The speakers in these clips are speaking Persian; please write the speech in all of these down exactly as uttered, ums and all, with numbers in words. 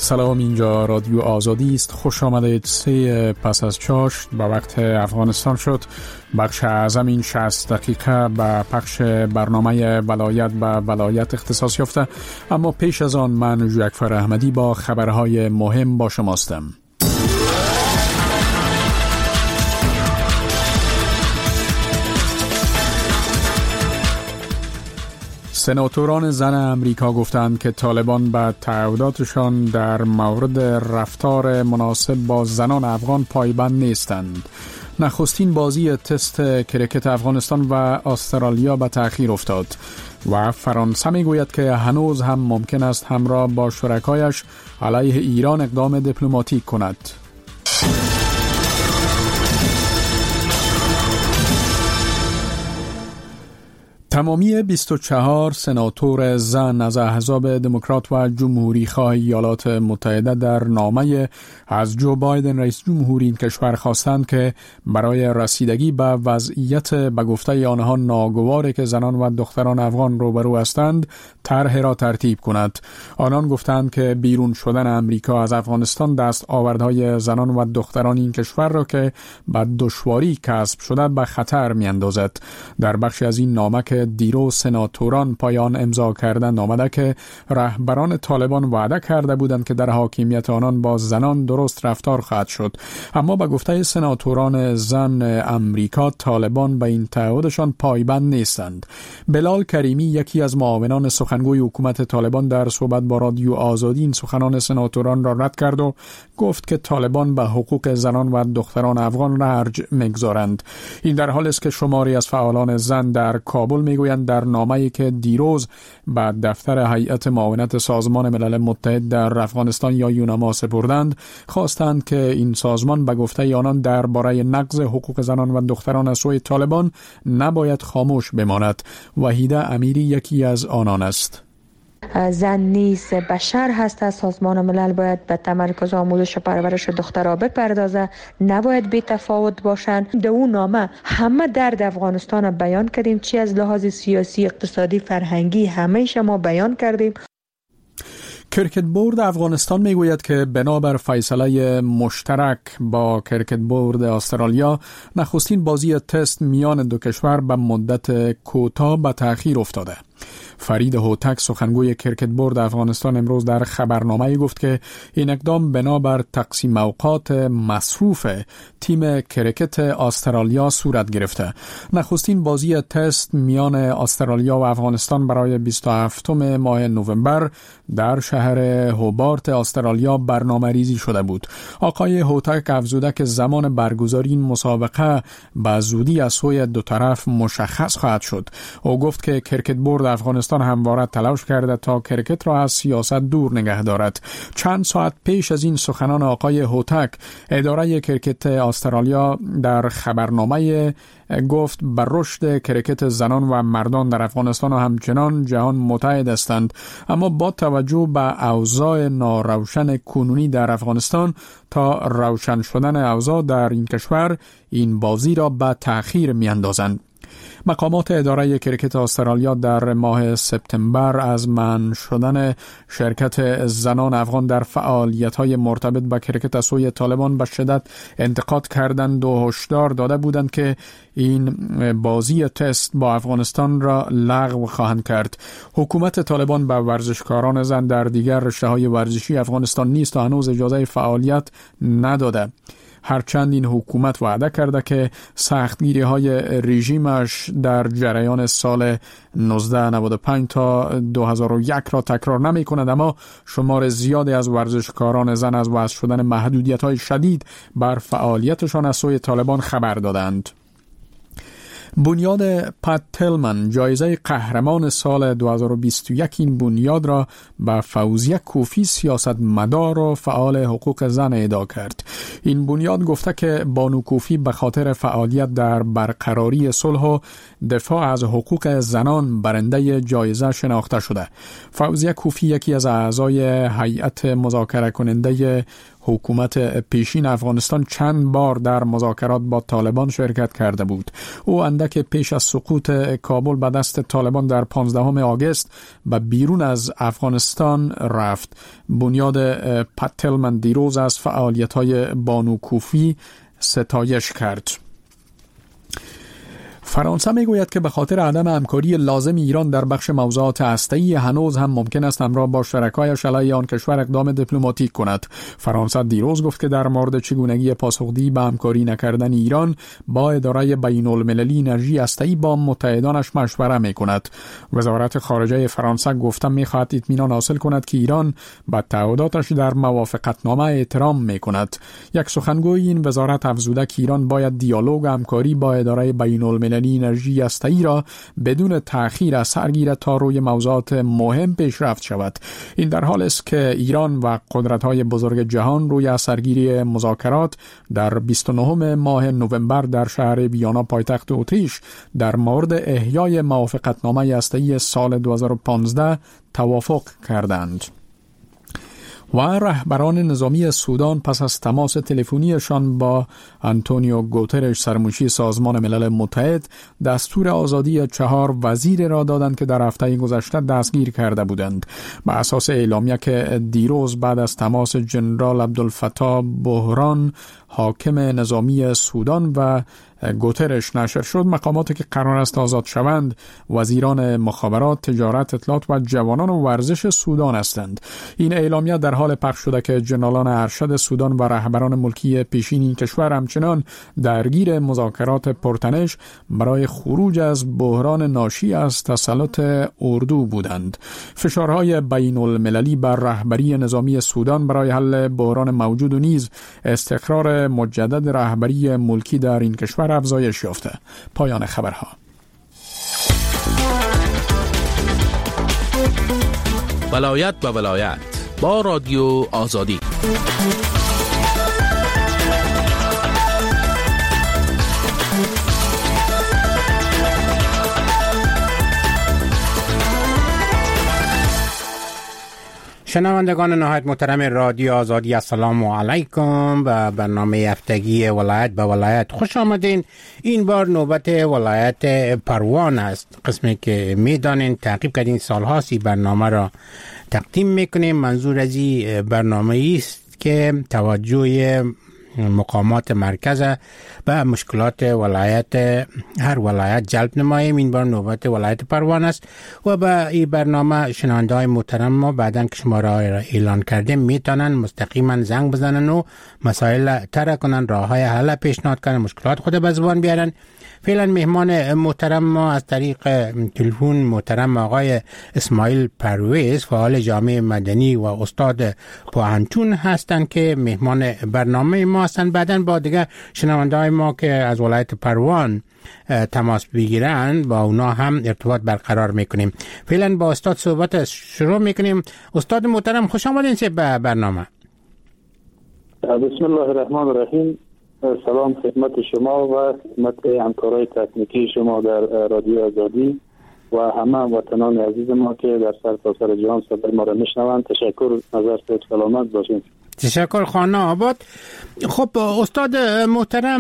سلام، اینجا رادیو آزادی است. خوش آمدید. سه پس از چاشت به وقت افغانستان شد. بخش اعظم این شصت دقیقه به پخش برنامه ولایت به ولایت اختصاص یافته، اما پیش از آن من جعفر احمدی با خبرهای مهم با شماستم. سناتوران زن امریکا گفتند که طالبان به تعهداتشان در مورد رفتار مناسب با زنان افغان پایبند نیستند. نخستین بازی تست کرکت افغانستان و استرالیا به تأخیر افتاد و فرانسه میگوید که هنوز هم ممکن است همراه با شرکایش علیه ایران اقدام دیپلماتیک کند. تمامی بیست و چهار سناتور زن از احزاب دموکرات و جمهوری خواه ایالات متحده در نامه از جو بایدن رئیس جمهوری این کشور خواستند که برای رسیدگی به وضعیت به گفته آنها ناگواری که زنان و دختران افغان روبرو هستند طرح را ترتیب کند. آنان گفتند که بیرون شدن امریکا از افغانستان دست آوردهای زنان و دختران این کشور را که به دشواری کسب شده به خطر میاندازد. در بخش از این نامه که دیروز سناتوران پایان امضا کردند آمده که رهبران طالبان وعده کرده بودند که در حاکمیت آنان با زنان درست رفتار خواهد شد، اما به گفته سناتوران زن امریکا طالبان به این تعهدشان پایبند نیستند. بلال کریمی، یکی از معاونان سخنگوی حکومت طالبان، در صحبت با رادیو آزادی این سخنان سناتوران را رد کرد و گفت که طالبان به حقوق زنان و دختران افغان رنج می‌گذارند. این در حالی است که شماری از فعالان زن در کابل میگویند در نامه‌ای که دیروز به دفتر هیئت معاونت سازمان ملل متحد در افغانستان یا یونما سپردند، خواستند که این سازمان به گفته آنان درباره نقض حقوق زنان و دختران از سوی طالبان نباید خاموش بماند. وحیده امیری یکی از آنان است. زن نیز بشر هست. از سازمان ملل باید به تمرکز آموزش و پرورش دخترها بپردازه، نباید بی تفاوت باشند. در اون نامه همه درد افغانستان بیان کردیم، چی از لحاظ سیاسی، اقتصادی، فرهنگی، همه شما بیان کردیم. کرکت بورد افغانستان میگوید که بنابر فیصله مشترک با کرکت بورد استرالیا نخستین بازی تست میان دو کشور به مدت کوتاه به تأخیر افتاده. فرید هوتک، سخنگوی کرکت بورد افغانستان، امروز در خبرنامه‌ای گفت که این اقدام بنابر تقسیم اوقات مصروف تیم کرکت استرالیا صورت گرفته. نخستین بازی تست میان استرالیا و افغانستان برای بیست و هفتم ماه نوامبر در شهر هوبارت استرالیا برنامه ریزی شده بود. آقای هوتک افزوده که زمان برگزاری این مسابقه به زودی از سوی دو طرف مشخص خواهد شد. او گفت که کرکت بورد افغانستان همواره تلاش کرده تا کرکت را از سیاست دور نگه دارد. چند ساعت پیش از این سخنان آقای هوتک، اداره کرکت استرالیا در خبرنامه گفت بر رشد کرکت زنان و مردان در افغانستان و همچنان جهان متحد هستند، اما با توجه به اوضاع ناروشن کنونی در افغانستان تا روشن شدن اوضاع در این کشور این بازی را به تأخیر میاندازند. مقامات اداره کرکت استرالیا در ماه سپتامبر از منع شدن شرکت زنان افغان در فعالیت‌های مرتبط با کرکت از سوی طالبان به شدت انتقاد کردند و هشدار داده بودند که این بازی تست با افغانستان را لغو خواهند کرد. حکومت طالبان به ورزشکاران زن در دیگر رشته‌های ورزشی افغانستان نیز تا هنوز اجازه فعالیت نداده، هرچند این حکومت وعده کرده که سختگیری های رژیمش در جریان سال نوزده نود و پنج تا دو هزار و یک را تکرار نمی کند، اما شمار زیادی از ورزشکاران زن از وضع شدن محدودیت های شدید بر فعالیتشان از سوی طالبان خبر دادند. بنیاد پات تلمن جایزه قهرمان سال دو هزار و بیست و یک این بنیاد را به فوزیه کوفی سیاستمدار و فعال حقوق زن اهدا کرد. این بنیاد گفته که بانو کوفی به خاطر فعالیت در برقراری صلح و دفاع از حقوق زنان برنده جایزه شناخته شده. فوزیه کوفی یکی از اعضای هیئت مذاکره کننده حکومت پیشین افغانستان چند بار در مذاکرات با طالبان شرکت کرده بود. او اندک پیش از سقوط کابل به دست طالبان در پانزدهم آگوست به بیرون از افغانستان رفت. بنیاد پتلمن دیروز از فعالیت‌های بانو کوفی ستایش کرد. فرانسه میگوید که به خاطر عدم همکاری لازم ایران در بخش موضوعات هسته‌ای هنوز هم ممکن است همراه با شرکایش علیه آن کشور اقدام دیپلماتیک کند. فرانسه دیروز گفت که در مورد چگونگی پاسخدهی به همکاری نکردن ایران با اداره بین‌المللی انرژی هسته‌ای با متحدانش مشوره میکند. وزارت خارجه فرانسه گفته میخواهد اطمینان حاصل کند که ایران به تعهداتش در موافقتنامه احترام میکند. یک سخنگوی این وزارت افزوده که ایران باید دیالوگ و همکاری با اداره بین‌المللی انرژی هسته‌ای را بدون تأخیر از سر گیرد تا روی موضوعات مهم پیشرفت شود. این در حال است که ایران و قدرت‌های بزرگ جهان روی اثرگیری مذاکرات در بیست و نهم ماه نوامبر در شهر ویانا پایتخت اتریش در مورد احیای موافقتنامه هسته‌ای سال دو هزار و پانزده توافق کردند. و رهبران نظامی سودان پس از تماس تلفنیشان با آنتونیو گوترش سرمنشی سازمان ملل متحد دستور آزادی چهار وزیر را دادند که در هفته گذشته دستگیر کرده بودند. بر اساس اعلامیه که دیروز بعد از تماس جنرال عبدالفتاح بحران حاکم نظامی سودان و گوترش نشر شد، مقاماتی که قرار است آزاد شوند وزیران مخابرات، تجارت، اطلاعات و جوانان و ورزش سودان هستند. این اعلامیه در حال پخش شده که جنرالان ارشد سودان و رهبران ملکی پیشین این کشور همچنان درگیر مذاکرات پرتنش برای خروج از بحران ناشی از تسلط اردو بودند. فشارهای بین المللی بر رهبری نظامی سودان برای حل بحران موجود و نیز استقرار مجدد رهبری ملکی در این کشور افزایش یافته. پایان خبرها. ولایت به ولایت با رادیو آزادی. شنوندگان نهایت محترم رادیو آزادی، السلام علیکم. و برنامه هفتگی ولایت به ولایت خوش آمدین. این بار نوبت ولایت پروان است، قسمی که میدانین تعقیب کردین سالهاست برنامه را تقدیم میکنیم. منظور از این برنامه است که توجه مقامات مرکز به مشکلات ولایت هر ولایت جلب نماییم. این بار نوبت ولایت پروان است و به این برنامه شنونده های محترم ما بعداً که شما را اعلان کردیم میتونن مستقیما زنگ بزنن و مسائل طرح کنن، راه های حل پیشنهاد کنن، مشکلات خود به زبان بیارن. فعلا مهمان محترم ما از طریق تلفن محترم آقای اسماعیل پرویز، فعال جامعه مدنی و استاد پوهنتون هستند که مهمان برنامه ما هستند. بعداً با دیگه شنونده های ما که از ولایت پروان تماس بگیرند با اونا هم ارتباط برقرار میکنیم. فعلا با استاد صحبت شروع میکنیم. استاد محترم خوش آمدین به برنامه. بسم الله الرحمن الرحیم. سلام خدمت شما و خدمت همکارای تکنیکی شما در رادیو آزادی و همه وطنان عزیز ما که در سرتاسر جهان صدای ما را میشنوند. تشکر، نظر سید سلامت باشین. تشکر خانه آباد. خب استاد محترم،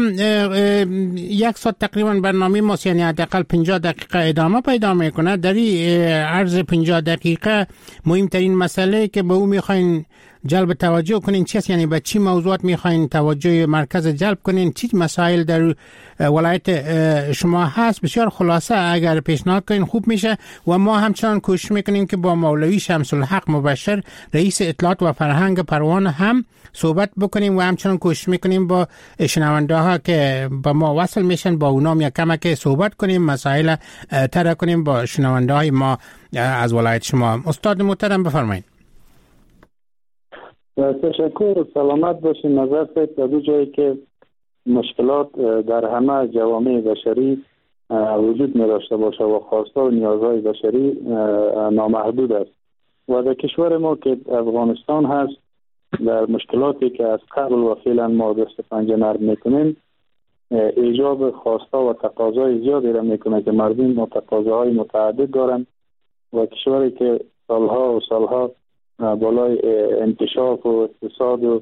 یک ساعت تقریبا برنامه ما، یعنی حداقل پنجاه دقیقه ادامه پیدا میکنه. در این عرض پنجاه دقیقه مهمترین مسئله که به او میخواین جلب توجه کنین چیست؟ یعنی به چی موضوعات میخواین توجه مرکز جلب کنین؟ چی مسائل در ولایت شما هست؟ بسیار خلاصه اگر پیشنهاد کنین خوب میشه. و ما همچنان کوشش میکنیم که با مولوی شمس الحق مبشر رئیس اطلاعات و فرهنگ پروان هم صحبت بکنیم و همچنان کوشش میکنیم با شنونده ها که با ما وصل میشن با اونام یک کمک صحبت کنیم، مسائل طرح کنیم با شنونده های ما از ولایت شما. استاد محترم بفرمایید. تشکر، سلامت باشین. نظر سید در دو جایی که مشکلات در همه جوامع بشری وجود می داشته باشه و خواسته و نیازهای بشری نامحدود است و در کشور ما که افغانستان هست در مشکلاتی که از قبل و فعلا ما دست پنجه نرم میکنیم ایجاب خواسته و تقاضای زیادی را میکنه که مردم تقاضاهای متعدد دارن و کشوری که سالها و سالها بالای انکشاف و اقتصاد و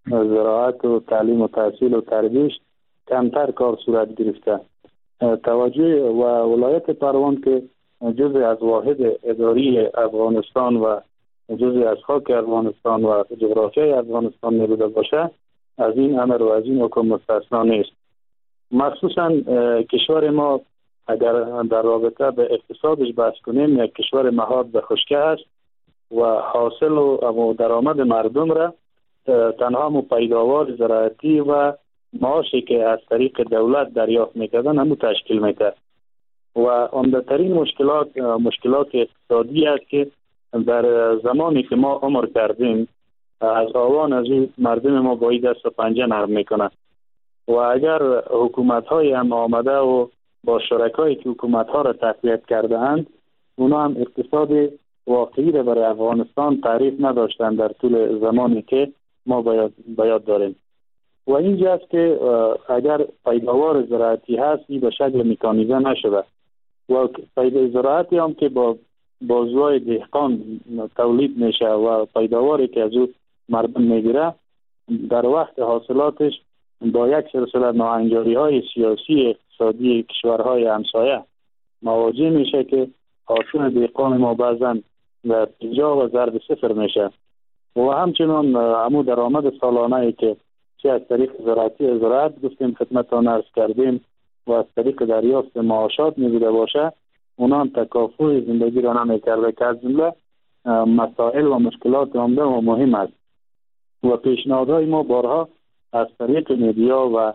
زراعت و تعلیم و تحصیل و تربیت کمتر کار صورت گرفته. توجه و ولایت پروان که جزء از واحد اداری افغانستان و جزء از خاک افغانستان و جغرافیای افغانستان نبوده باشه، از این امر و از این حکم مستثنا نیست. مخصوصا کشور ما اگر در رابطه به اقتصادش بحث کنیم، یک کشور مهاد به خشکی است و حاصل و درآمد مردم را تنها مو پیداوار زراعتی و معاشی که از طریق دولت دریافت میکردن همو تشکیل میده و عمده‌ترین مشکلات مشکلات اقتصادی است که در زمانی که ما عمر کردیم از آوان از این مردم ما باید دست و پنجه نرم میکنه و اگر حکومت های هم آمده و با شرکایی که حکومت ها را تقویت کرده اند، اونا هم اقتصاد واقعی را برای افغانستان تعریف نداشتند در طول زمانی که ما باید, باید داریم. و اینجاست که اگر پیداوار زراعتی هست این به شکل مکانیزه نشده و پیداوار زراعتی هم که با بازوهای دهقان تولید میشه و پیداواری که از او مردم میگیره در وقت حاصلاتش با یک سلسله ناهنجاری های سیاسی اقتصادی کشورهای همسایه مواجه میشه که حاصل دهقان ما بعضا در پنجاه و ضرب صفر میشه و همچنان همو درآمد سالانه که چه از طریق زراعتی زراعت گفتیم خدمتتان عرض کردیم و از طریق دریافت معاشات میبوده باشه، اونا هم تکافؤ زندگی را نمیکرده که از جمله مسائل و مشکلات عمده و مهم است و پیشنهادهای ما بارها از طریق میدیا و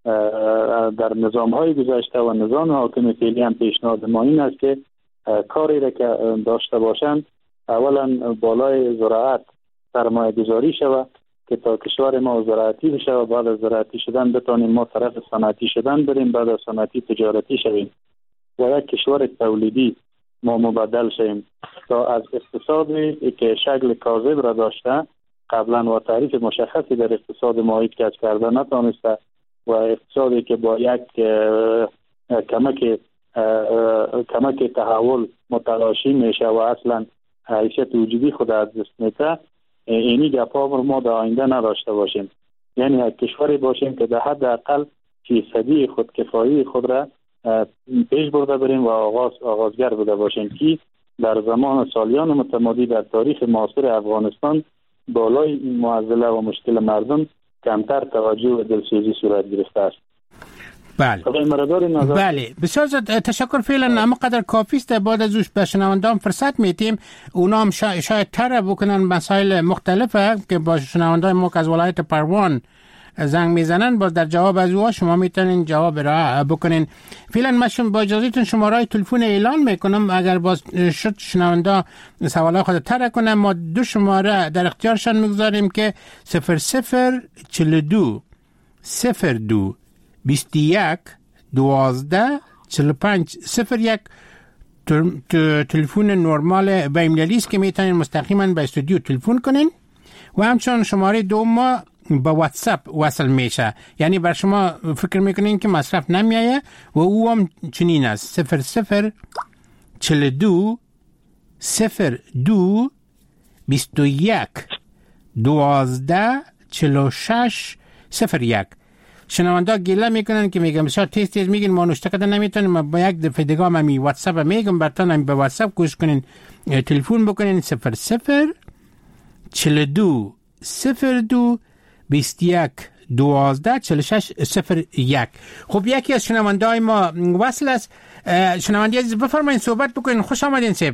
در نظامهای گذشته و نظام حاکم فعلی هم پیشنهاد ما این است که کاری را که داشته باشند اولا بالای زراعت سرمایه گذاری شود که تا کشور ما زراعتی بشه و بعد از زراعتی شدن بتانیم ما طرف صنعتی شدن بریم، بعد از صنعتی تجارتی شویم و یک کشور تولیدی ما مبدل شویم تا از اقتصادی که شکل کاذب را داشته قبلا و تعریف مشخصی در اقتصاد ما هیچ کس کرده نتانسته و اقتصادی که با یک کمک کمک تحول متلاشی میشه و اصلا حیثیت وجودی خود از دست میده، اینی گپا ما در آینده نداشته باشیم. یعنی یک کشوری باشیم که در حد اقل فیصدی خودکفایی خود را پیش برده بریم و آغاز آغازگر بوده باشیم که در زمان سالیان متمادی در تاریخ معاصر افغانستان بالای این معضله و مشکل مردم کمتر توجه و دلسوزی صورت گرفته است. بله بله بسیار تشکر. فعلا اما قدر کافی است. بعد از اوش به شنوندان فرصت میتیم اونا هم شا... شاید تر بکنن مسائل مختلفه که با شنوندان ما که از ولایت پروان زنگ میزنن با در جواب از اوها شما میتونین جواب را بکنین. فعلا من با اجازهتون شماره تلفن اعلان میکنم، اگر باز شد شنوندا سوالات خود تر کنم ما دو شماره در اختیارشان میگذاریم که صفر صفر چهل و دو صفر دو بیست و یک دوازده چهل و پنج صفر یک تلفن نرمال بین‌المللی است که میتونین مستقیما به استودیو تلفن کنین و همچنان شماره دوم با واتساپ وصل میشه، یعنی بر شما فکر میکنین که مصرف نمیایه و او هم چنین است صفر صفر چهل و دو صفر دو بیست و یک دوازده چهل و شش صفر یک. شنوندا گله میکنن که میگم بسیار تیز تیز میگن ما نوشته کردن نمیتونیم، با یک دفعه دیگه هم می واتساپ میگم براتون هم به واتساپ گوش کنین تلفن بکنین صفر صفر چهل و دو صفر دو بیست و یک دوازده چهل و شش صفر یک. خب یکی از شنوندای ما وصل است. شنوندی عزیز بفرمایید صحبت بکنین. خوش آمدین صاحب.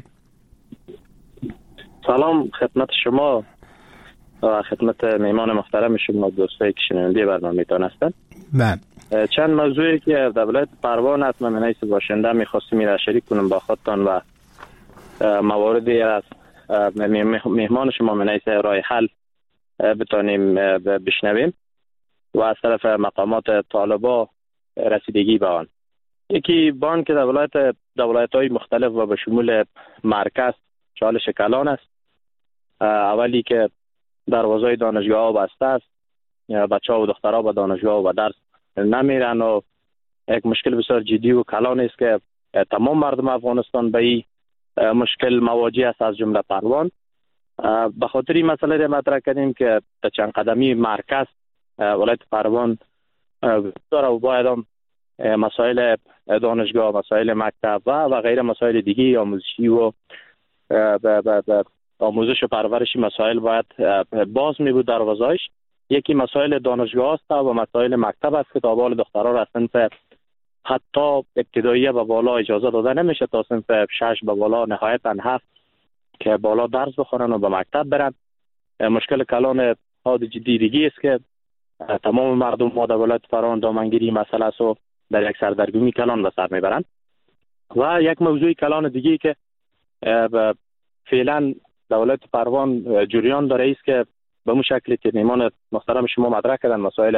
سلام خدمت شما و خدمت میمان محترم شما دوستایی که شنونده برنامه تان هستند. بله. چند موضوعی که در ولایت پروان است من منیس باشنده می‌خواستم میرا شریک کنم با خودتان و مواردی از مهمان شما منیس راه حل بتانیم بشنویم و از طرف مقامات طالبا رسیدگی به آن. یکی بان که در ولایت در ولایت‌های مختلف و به شمول مرکز چالش کلان است. اولی که دروازه دانشگاه بسته است، بچه‌ها و دخترها به دانشگاه و درس نمیرن و یک مشکل بسیار جدی و کلان است که تمام مردم افغانستان به این مشکل مواجه است از جمله پروان. به خاطر این مسئله را مطرح کردیم که تا چند قدمی مرکز ولایت پروان داره و باید هم مسائل دانشگاه، مسائل مکتب و و غیر مسائل دیگه آموزشی و آموزش و پرورش مسائل باید باز می بود دروازه‌اش. یکی مسائل دانشگاه است و مسائل مکتب است که تا بال دخترها را صنف حتی ابتداییه به بالا اجازه داده نمیشه تا صنف شش به بالا نهایتا هفت که بالا درس بخونن و به مکتب برن. مشکل کلان حاد جدی دیگی است که تمام مردم ما در ولایت پروان دامنگیری مسئله است و در یک سردرگمی کلان به سر میبرند. و یک موضوع کلان دیگی که فعلا در ولایت پروان جریان داره است که به اون شکلی که میمان محترم شما مطرح کردن مسائل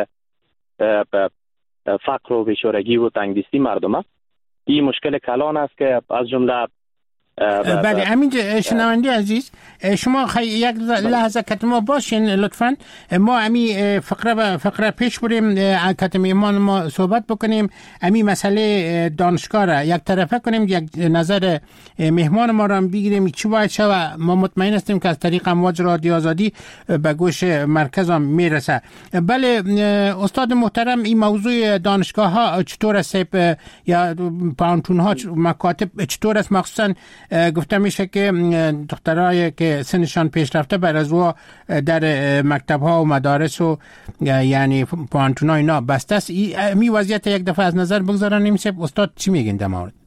فقر و بیچارگی و تنگدستی مردم است. این مشکل کلان است که از جمله بله. همین شنونده عزیز شما خی... یک لحظه کتم ما باشین لطفاً. ما امی فقره فقره پیش بریم، کتم ایمان ما صحبت بکنیم، امی مسئله دانشگاه را یک طرفه کنیم، یک نظر مهمان ما را بگیریم چی باید شود. ما مطمئن هستیم که از طریق امواج رادیو آزادی به گوش مرکز هم میرسه. بله استاد محترم، این موضوع دانشگاه ها چطور است یا پانتون ها مکاتب چطور است؟ مخصوصاً گفته میشه که دخترای که سنشان پیشرفته بر از او در مکتب ها و مدارس و یعنی پانتون ها اینا بسته است. می وضعیت یک دفعه از نظر بگذارن نمیشه. استاد چی میگین در مورد؟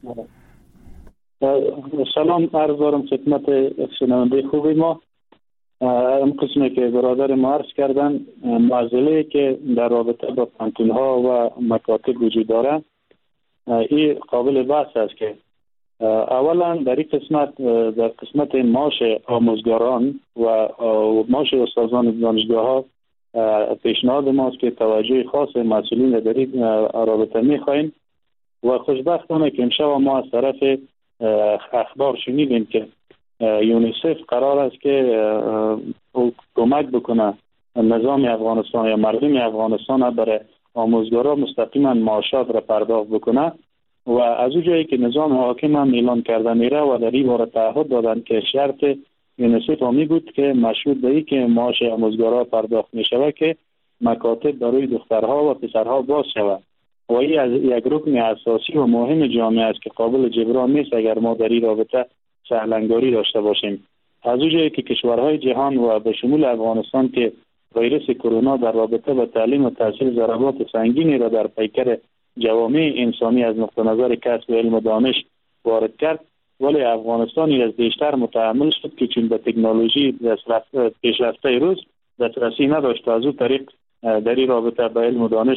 سلام عرض دارم خدمت شنونده خوبی ما. اون قسمی که برادر ما عرض کردن معضله که در رابطه با پانتون ها و مکاتب وجود داره این قابل بحث است که اولا در این قسمت در قسمت معاش آموزگاران و معاش استادان دانشگاه ها پیشنهاد ماست که توجه خاص مسئولین در این رابطه می‌خواهیم و خوشبختانه که امشب ما از طرف اخبار شنیدیم که یونیسف قرار است که کمک بکنه نظام افغانستان یا مردم افغانستان برای آموزگاران مستقیما معاشات را پرداخت بکنه و از اون جایی که نظام حاکم هم اعلان کرده میره و در این باره تعهد دادن که شرط یونیسف همی بود که مشروط به این که معاش آموزگارا پرداخت می شود که مکاتب برای دخترها و پسرها باز شود و این از یک رکن اساسی و مهم جامعه است که قابل جبران نیست اگر ما در این رابطه سهلنگاری داشته باشیم. از اون جایی که کشورهای جهان و به شمول افغانستان که ویروس کرونا در رابطه با تعلیم و تحصیل ضربات سنگینی را در پیکر جوامع انسانی از نقطه نظر کسب علم و دانش وارد کرد، ولی افغانستانی از بیشتر متحمل شد که چون به تکنولوژی پیشرفته روز دسترسی نداشت از اون طریق در این رابطه به علم و دانش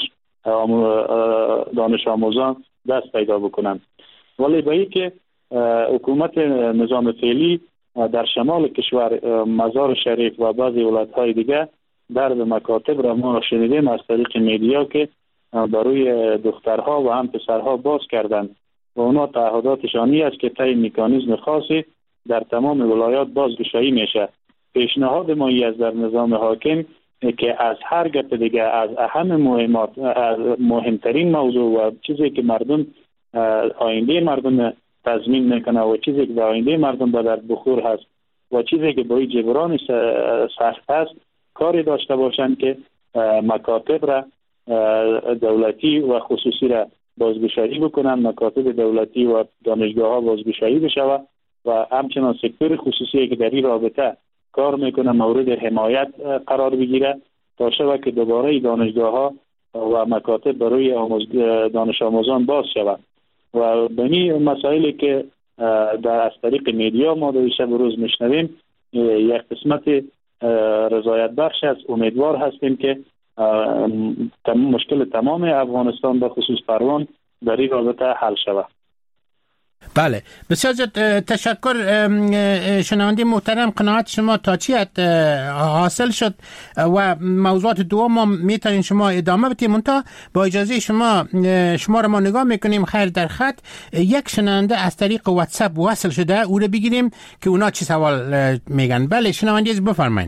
دانش آموزان دست پیدا بکنند. ولی به این که حکومت نظام فعلی در شمال کشور مزار شریف و بعضی ولایت‌های دیگه درد مکاتب را ما شنیدیم از طریق میدیا که برای دخترها و هم پسرها باز کردند و اونا تعهداتشانی است که طی مکانیزم خاصی در تمام ولایات بازگشایی میشه. پیشنهاد ما از در نظام حاکم که از هر گپ دیگه از اهم مهمات از مهمترین موضوع و چیزی که مردم آینده مردم تضمین میکنه و چیزی که در آینده مردم به در بخور هست و چیزی که برای جبران سخت هست کاری داشته باشند که مکاتب را دولتی و خصوصی را بازگشایی بکنن، مکاتب دولتی و دانشگاه ها بازگشایی بشود و همچنان سکتور خصوصی که در این رابطه کار میکنه مورد حمایت قرار بگیره تا شود که دوباره دانشگاه ها و مکاتب برای آموز... دانش آموزان باز شود و به این مسائلی که در از طریق میدیا ما در شب روز میشنویم یک قسمت رضایت بخش است. امیدوار هستیم که مشکل تمام افغانستان به خصوص پروان در این رابطه حل شود. بله بسیار تشکر شنونده محترم. قناعت شما تا چی حاصل شد و موضوعات دوم ما میتونین شما ادامه بدید. منتها با اجازه شما شما را ما نگاه میکنیم خیر در خط یک شنونده از طریق واتساپ وصل شده او را بگیریم که اونا چی سوال میگن. بله شنونده بفرمایید.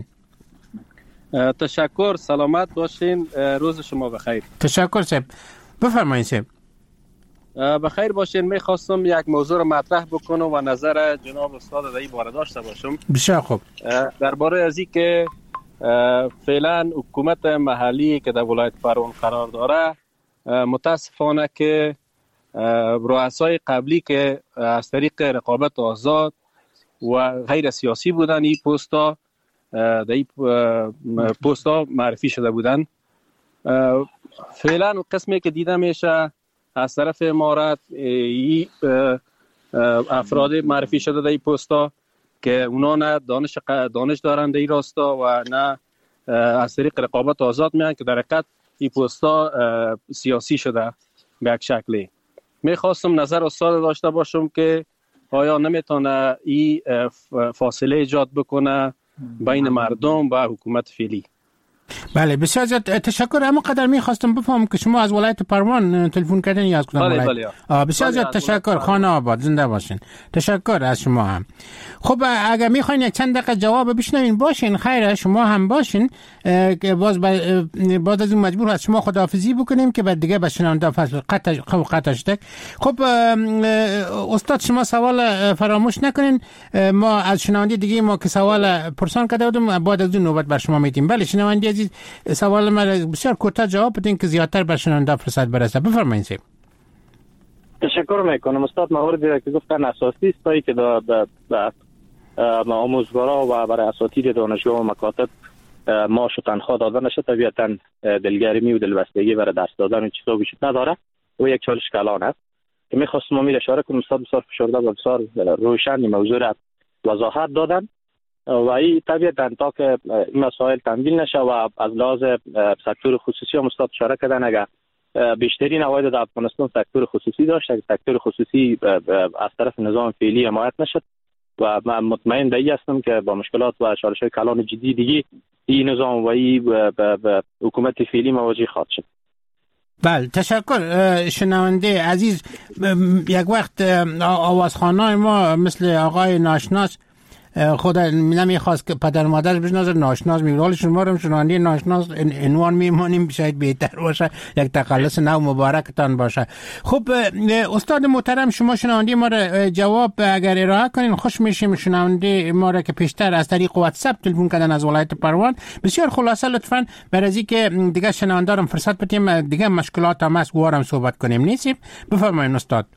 تشکر، سلامت باشین، روز شما بخیر. تشکر صاحب، بفرمایید صاحب. بخیر باشین. میخواستم یک موضوع رو مطرح بکنم و نظر جناب استاد در این باره داشته باشم. بسیار خوب. درباره از این که فعلا حکومت محلی که در ولایت پروان قرار داره، متاسفانه که رؤسای قبلی که از طریق رقابت آزاد و غیر سیاسی بودن، این پستا در این پستا معرفی شده بودن. فعلا قسمی که دیده میشه از طرف امارت این افراد معرفی شده در این پستا که اونا نه دانش دانش دارن در این راستا و نه از طریق رقابت آزاد میان که در حقیقت این پستا سیاسی شده به یک شکلی. میخواستم نظر استاد داشته باشم که آیا نمیتونه این فاصله ایجاد بکنه بین مردم و حکومت فعلی؟ بله بسیار زیاد تشکر. اما قدر میخواستم بفهمم که شما از ولایت پروان تلفن کردین یا از کدام ولایت؟ بله بله. بسیار زیاد تشکر. خانه آباد، زنده باشین. تشکر از شما هم. خب اگر میخواین یک چند دقیقه جواب بشنوین باشین، خیره شما هم باشین که باز باز از این مجبور هست شما خداحافظی بکنیم که بعد دیگه به شنونده فصل قطع قطع شد. خب استاد شما سوال فراموش نکنین، ما از شنونده دیگه ما که سوال پرسان کرده بودیم بعد از اون نوبت بر شما میدیم. بله شنونده عزیز سوال ما بسیار کوتاه جواب بدین که زیادتر بر شنونده فرصت برسه. بفرمایید. سید تشکر میکنم استاد. مواردی که گفتن اساسی است که در در آموزگارا و برای اساتید دانشگاه و مکاتب معاش و تنخواه داده نشه، طبیعتا دلگرمی و دلبستگی برای درس دادن و چیزا وجود نداره و یک چالش کلان است که میخواستم امیر اشاره کنم. استاد بسیار فشرده و بسیار روشن موضوع را وضاحت دادن و این طبیعتا تا که این مسائل تنبیل نشه و از لحاظ سکتور خصوصی هم استاد اشاره کردن، اگر بیشترین عواید در افغانستان سکتور خصوصی داشت، اگر سکتور خصوصی از طرف نظام فعلی حمایت نشد و من مطمئن به این هستم که با مشکلات و چالش‌های کلان جدی دیگه این نظام و این حکومت فعلی مواجه خواهد شد. بله تشکر. شنونده عزیز، یک وقت آوازخوانای ما مثل آقای ناشناس خود نمیخواست که پدر مادر بشناسه، ناشناس میگه شما رو شنونده ناشناس عنوان میمانیم، شاید بهتر باشه، یک تخلص نو مبارکتان باشه. خب استاد محترم شما شنونده ما رو جواب اگر ارائه کنین خوش میشیم. شنونده ما رو که پیشتر از طریق واتساپ تلفن کردن از ولایت پروان، بسیار خلاصه لطفاً برای اینکه دیگه شنوندارم فرصت بدیم دیگه مشکلات هم است وارم صحبت کنیم نیستیم. بفرمایید استاد.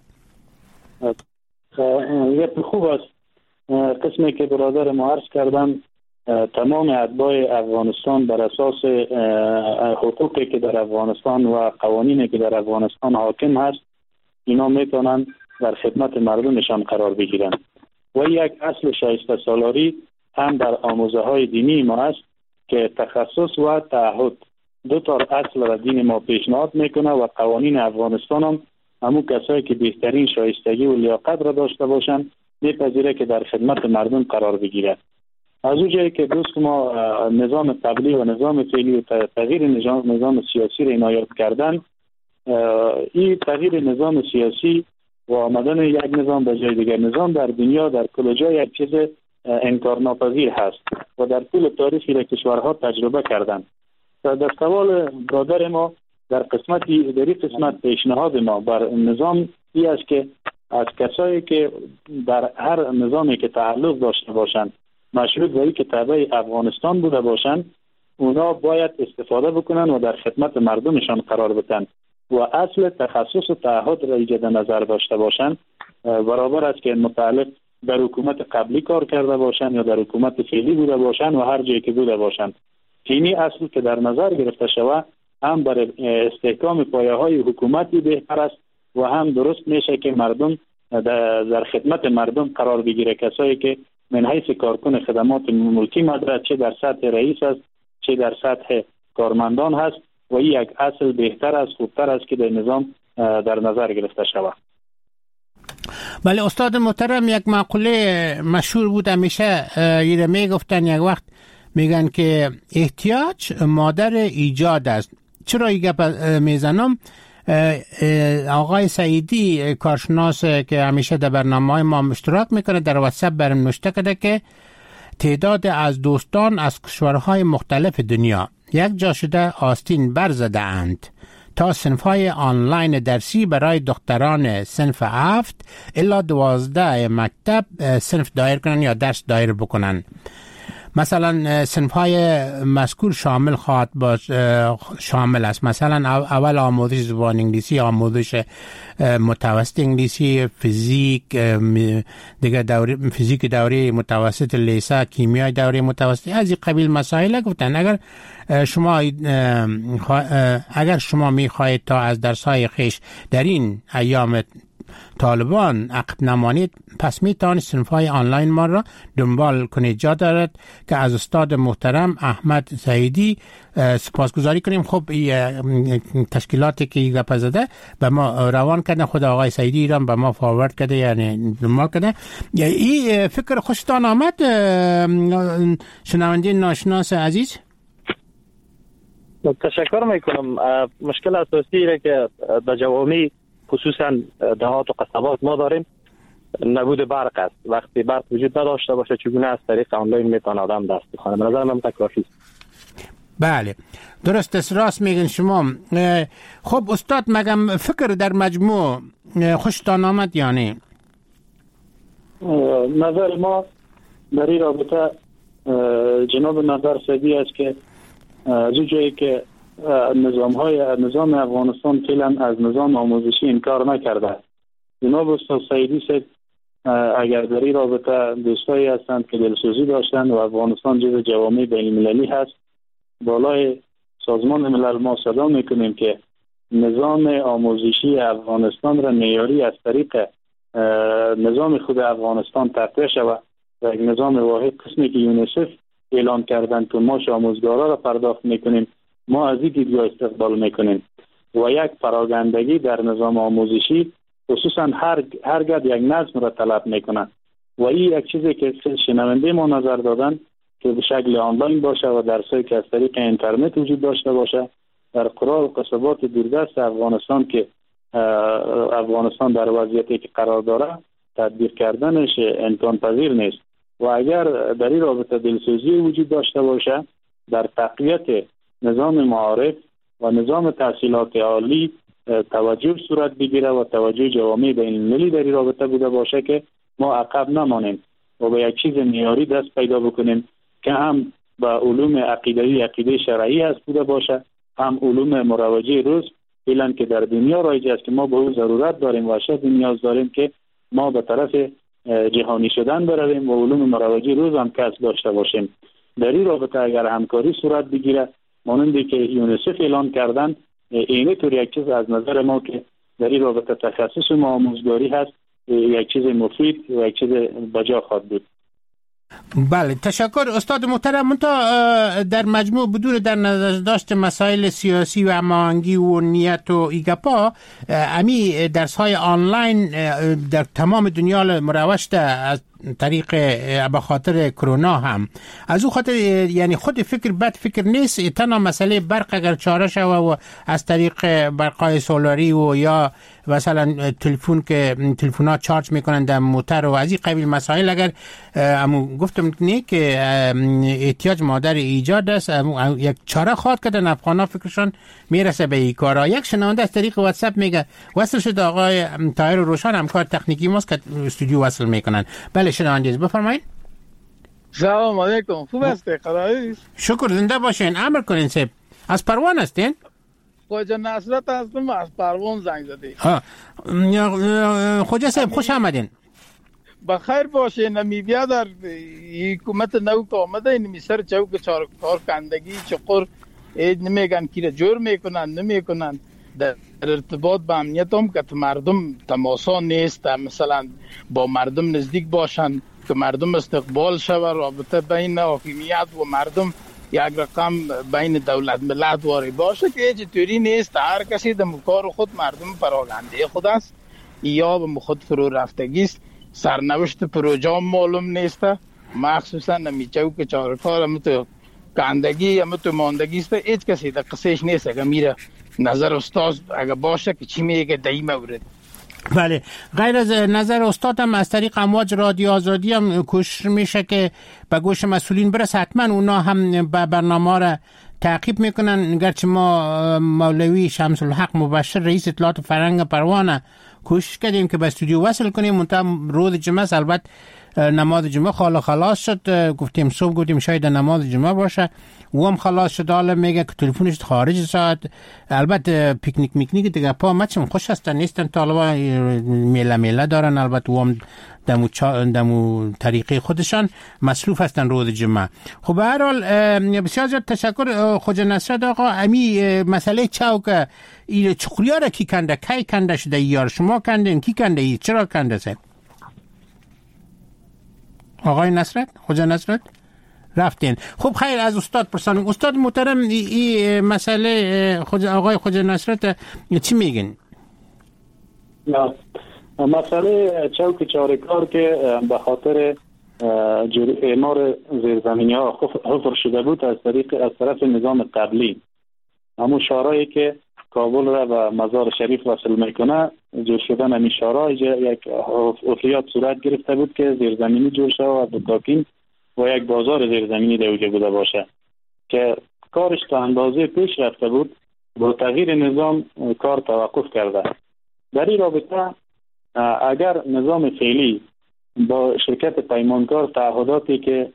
خب خوب است. قسمی که برادر ما عرض کردم، تمام اتباع افغانستان بر اساس حقوقی که در افغانستان و قوانینی که در افغانستان حاکم هست اینا میتونن در خدمت مردمشان قرار بگیرن و یک اصل شایسته سالاری هم در آموزه های دینی ما است که تخصص و تعهد دو تا اصل را دین ما پیشنهاد میکنه و قوانین افغانستان هم همون کسایی که بهترین شایستگی و لیاقت را داشته باشن میپذیره که در خدمت مردم قرار بگیره. از اون جایی که دوست ما نظام قبلی و نظام فعلی و تغییر نظام نظام سیاسی را عنایت کردن، این تغییر نظام سیاسی و آمدن یک نظام به جای دیگر نظام در دنیا در کل جای یک چیز انکارناپذیر هست و در طول تاریخی را کشورها تجربه کردند. در سوال برادر ما در قسمت در این قسمت پیشنهاد ما بر نظام ای است که از کسایی که در هر نظامی که تعلق داشته باشند مشروط به اینکه تابع افغانستان بوده باشند اونا باید استفاده بکنن و در خدمت مردمشان قرار بدن و اصل تخصص و تعهد را ایجاد نظر داشته باشند، برابر است که متعلق در حکومت قبلی کار کرده باشند یا در حکومت فعلی بوده باشند و هر جایی که بوده باشند. اینی اصل که در نظر گرفته شود هم برای استحکام پایه‌های حکومتی بهتر است و هم درست میشه که مردم در خدمت مردم قرار بگیره. کسایی که من حیث کارکن خدمات ملکی مدرد چه در سطح رئیس است چه در سطح کارمندان هست و این یک اصل بهتر است، خوبتر است که در نظام در نظر گرفته شود. بله استاد محترم، یک مقوله مشهور بود همیشه یه میگفتن یک وقت میگن که احتیاج مادر ایجاد است. چرا این گپ میزنم؟ آقای سعیدی کارشناس که همیشه در برنامه‌های ما اشتراک میکنه در واتساپ برام نوشته کرده که تعداد از دوستان از کشورهای مختلف دنیا یک جا شده آستین برزده اند تا صنف‌های آنلاین درسی برای دختران صنف هفت الا دوازده مکتب صنف دایر کنن یا درس دایر بکنن. مثلا صنف‌های مذکور شامل خواهد باش شامل است. مثلا اول آموزش زبان انگلیسی، آموزش متوسط انگلیسی، فیزیک دیگه دوره فیزیک دوره متوسط لیسه، کیمیای دوره متوسط، از این قبیل مسائل گفتن. اگر شما اگر شما می‌خواهید تا از درس‌های خویش در این ایام طالبان عقب نمانید، پس می توانید صنف‌های آنلاین ما را دنبال کنید. جا دارد که از استاد محترم احمد سعیدی سپاسگزاری کنیم. خب تشکیلاتی که گپ زده به ما روان کردن، خود آقای سعیدی را به ما فاورد کرده، یعنی دنبال کرده. این فکر خوشتان آمد شنونده ناشناس عزیز؟ تشکر میکنم. مشکل اساسی را که در جوامع خصوصا دهات و قصبات ما داریم نبود برق است. وقتی برق وجود نداشته باشه چگونه از طریق آنلاین میتونه آدم درس بخونه؟ به نظر من کافی است. بله درست است، راست میگن شما. خب استاد مگم فکر در مجموع خوشتان آمد یا نه؟ نظر ما در این رابطه جناب نظر سعیدی است که از جایی که نظام های نظام افغانستان فعلا از نظام آموزشی انکار نکرده، جناب استاد سعیدی صاحب اگر در این رابطه دوستایی هستند که دلسوزی داشتند و افغانستان جزو جوامع بین المللی هست، بالای سازمان ملل ما صدا میکنیم که نظام آموزشی افغانستان را معیاری از طریق نظام خود افغانستان تقویه شود و یک نظام واحد قسمی که یونیسف اعلان کردن که ما آموزگارا را پرداخت میکنیم، ما از این دیدگاه استقبال میکنیم و یک پراگندگی در نظام آموزشی خصوصا هر هر گد یک نظم را طلب میکنن و این یک چیزی که شنونده ما نظر دادن که به شکل آنلاین باشه و درسایی که از طریق اینترنت وجود داشته باشه در قرى و قصبات دوردست افغانستان که افغانستان در وضعیتی که قرار داره تدبیر کردنش امکان پذیر نیست و اگر در این رابطه دلسوزی وجود داشته باشه در تقویت نظام معارف و نظام تحصیلات عالی توجه صورت بگیره و توجه جوامع بین المللی در این رابطه بوده باشه که ما عقب نمانیم و به یک چیز معیاری دست پیدا بکنیم که هم به علوم عقیده‌ای عقیده شرعی هست بوده باشه، هم علوم مروجه روز فعلا که در دنیا رایج است که ما به او ضرورت داریم و شد نیاز داریم که ما به طرف جهانی شدن برویم و علوم مروجه روز هم کسب داشته باشیم. در این رابطه اگر همکاری صورت بگیره مانندی که یونیسف اعلان کردن، اینه طور یک چیز از نظر ما که در این رابطه تخصص ما آموزگاری هست یک چیز مفید و یک چیز بجا خواهد بود. بله تشکر استاد محترم. من تا در مجموع بدون در نظر داشت مسائل سیاسی و هماهنگی و نیت و ایگپا، امی درس های آنلاین در تمام دنیا مروج از طریق به خاطر کرونا هم از او خاطر یعنی خود فکر بد فکر نیست. تنها مسئله برق اگر چاره شوه و از طریق برقای سولاری و یا مثلا تلفن که تلفنات چارج میکنن در موتر و از این قبیل مسائل اگر امو گفتم نه که احتیاج مادر ایجاد است، یک چاره خواهد کردن افغانا فکرشان میرسه به این کارا. یک شنونده از طریق واتساپ میگه وصل شد آقای طاهر روشن، همکار تکنیکی ماست که استودیو وصل میکنن. بله شنونده بفرمایید. سلام علیکم، خوب هستی؟ خدایی شکر، زنده باشین. امر کنین سب از پروان هستین؟ خواجه نصرت هستم، از پروان زنگ زدی. ها خواجه صاحب خوش آمدین. بخیر باشین. نمیبیا در حکومت نو که آمده این میسر چوک چار کار کندگی چقدر اید نمیگن که جور میکنن نمیکنن در ارتباط با امنیت هم که مردم تماسا نیست، مثلا با مردم نزدیک باشن که مردم استقبال شود، رابطه بین حاکمیت و مردم یک رقم بین دولت ملت واری باشه که هیچ طوری نیست. هر کسی در کار خود مردم پراگنده خود است یا به خود فرو رفتگی است. سرنوشت پروژه معلوم نیست، مخصوصا نمیچو که چارکار هم تو کندگی هم تو ماندگی است. هیچ کسی در قصهش نیست اگر میره نظر استاد اگر باشه که چی میگه دایی مورد. بله غیر از نظر استاد هم از طریق امواج رادیو آزادی هم کوشش میشه که به گوش مسئولین برسه. حتما اونا هم به برنامه را تعقیب میکنن. گرچه ما مولوی شمس الحق مبشر رئیس اطلاعات فرهنگ پروانه کوشش کردیم که به استودیو وصل کنیم، منتها روز جمعه البته نماز جمعه خالا خلاص شد، گفتیم صبح گفتیم شاید نماز جمعه باشه و هم خلاص شد. حالا میگه که تلفنش خارج ساعت. البته پیکنیک میکنیک دیگه پا مچم خوش هستن نیستن، طالبا میله میله دارن، البته و هم دمو, چا... دمو طریقه خودشان مصروف هستن روز جمعه. خب به هر حال بسیار زیاد تشکر خوجا نصرت آقا. امی مسئله چاوک این چقلیا را کی کنده، کی کنده شده، یار شما کندین، کی کنده ای، چرا کنده سه آقای نصرت؟ خوجا نصرت رفتین. خب خیر از استاد پرسانم. استاد محترم این مسئله خوجا آقای خوجا نصرت چی میگن؟ نه مسئله چوک چارکار که به خاطر اعمار زیرزمینی ها حفر شده بود از طریق از طرف نظام قبلی، همون شارایی که کابل را به مزار شریف وصل میکنه، جور شدن همین شارا یک عطلیات صورت گرفته بود که زیرزمینی جور شده و دکاکین و یک بازار زیرزمینی در اوجه بوده باشه که کارش تا اندازه پیش رفته بود. با تغییر نظام کار توقف کرده. در این رابطه اگر نظام فعلی با شرکت پیمانکار تعهداتی که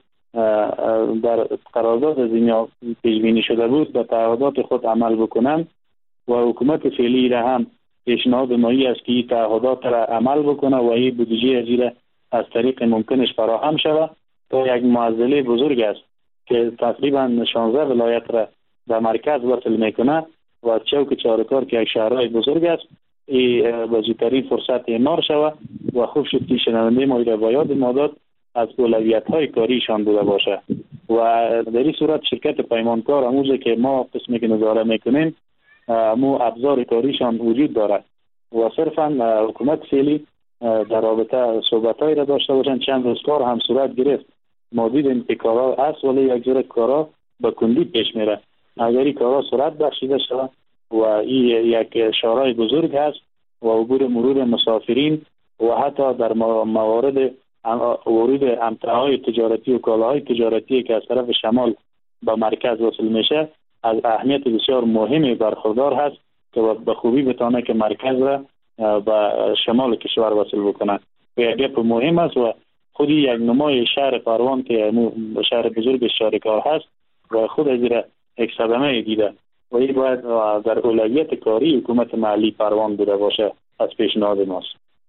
در قرارداد زمیا پیش بینی شده بود به تعهدات خود عمل بکنند و حکومت فعلی را هم پیشنهاد مایی است که این تعهدات را عمل بکنه و این بودجه ازیره از طریق ممکنش فراهم شود تا یک معضله بزرگ است که تقریبا شانزده ولایت را در مرکز وصل میکنه و چوک چارکار که یک شهرهای بزرگ است این بزرگترین فرصت اعمار شود و خوب شد که شنونده ما را باید مادات از اولویت های کاریشان بوده باشه و در این صورت شرکت پیمانکار اموزه که ما قسمی که نظاره میکنیم مو ابزار کاریشان وجود دارد و صرفا حکومت فعلی در رابطه صحبت های را داشته باشند. چند روز کار هم صورت گرفت، ما دیدیم که کارا است ولی یک جور کارا به کندی پیش میره. اگر این کارا صورت بخشیده شود و این یک شارای بزرگ هست و عبور مرور مسافرین و حتی در موارد ورود امتعاهای تجارتی و کالاهای تجارتی که از طرف شمال به مرکز وصل میشه از اهمیت بسیار مهمی برخوردار هست که به خوبی بتانه که مرکز را به شمال کشور وصل بکنه و یک گپ مهم است و خودی یک نمای شهر پروان که شهر بزرگ شارکار هست و خود از را یک صدمه دیده و این باید در اولویت کاری حکومت محلی پروان بوده باشه از پیشنهاد ماست.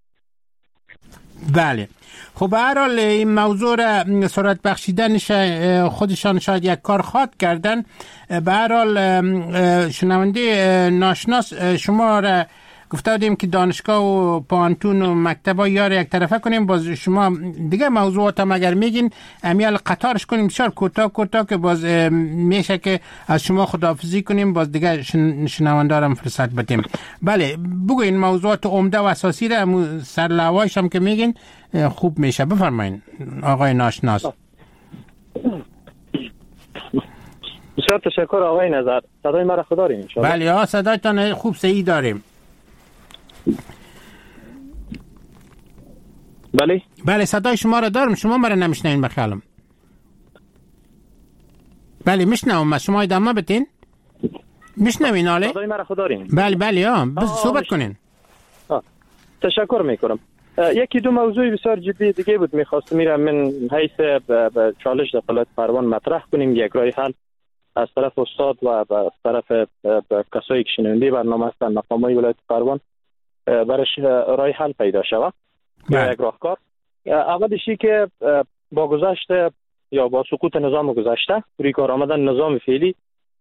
بله خب به هر حال این موضوع را سرعت بخشیدنش خودشان شاید یک کار خواد کردن. به هر حال شنونده ناشناس شما را گفته بودیم که دانشگاه و پانتون و مکتبا یار یک طرفه کنیم، باز شما دیگه موضوعات هم اگر میگین امیال قطارش کنیم بسیار کوتاه کوتاه که باز میشه که از شما خداحافظی کنیم، باز دیگه شنوندارم فرصت بدیم. بله بگوین موضوعات عمده و اساسی را سرلوایش هم که میگین خوب میشه. بفرمایین آقای ناشناس. بسیار تشکر آقای نظر. صدای مرا خود داریم ان شاء الله؟ بله ها صدایتان خوب صحیح داریم. بله بله صدای شما را دارم، شما مرا نمیشنوین بخیالم. بله میشنوم، شما ادامه بدین. میشنوین آله؟ صدای مرا خود دارین؟ بله بله ها بس صحبت کنین. آه. تشکر میکنم. یکی دو موضوع بسیار جدی دیگه بود میخواستم میرم من حیث به چالش در ولایت پروان مطرح کنیم یک راه حل از طرف استاد و از طرف کسایی که شنونده برنامه هستن مقامای ولایت پروان برش راه حل پیدا شود یا یک راهکار. اولشی که با گذشت یا با سقوط نظام گذشته روی کار آمدن نظام فعلی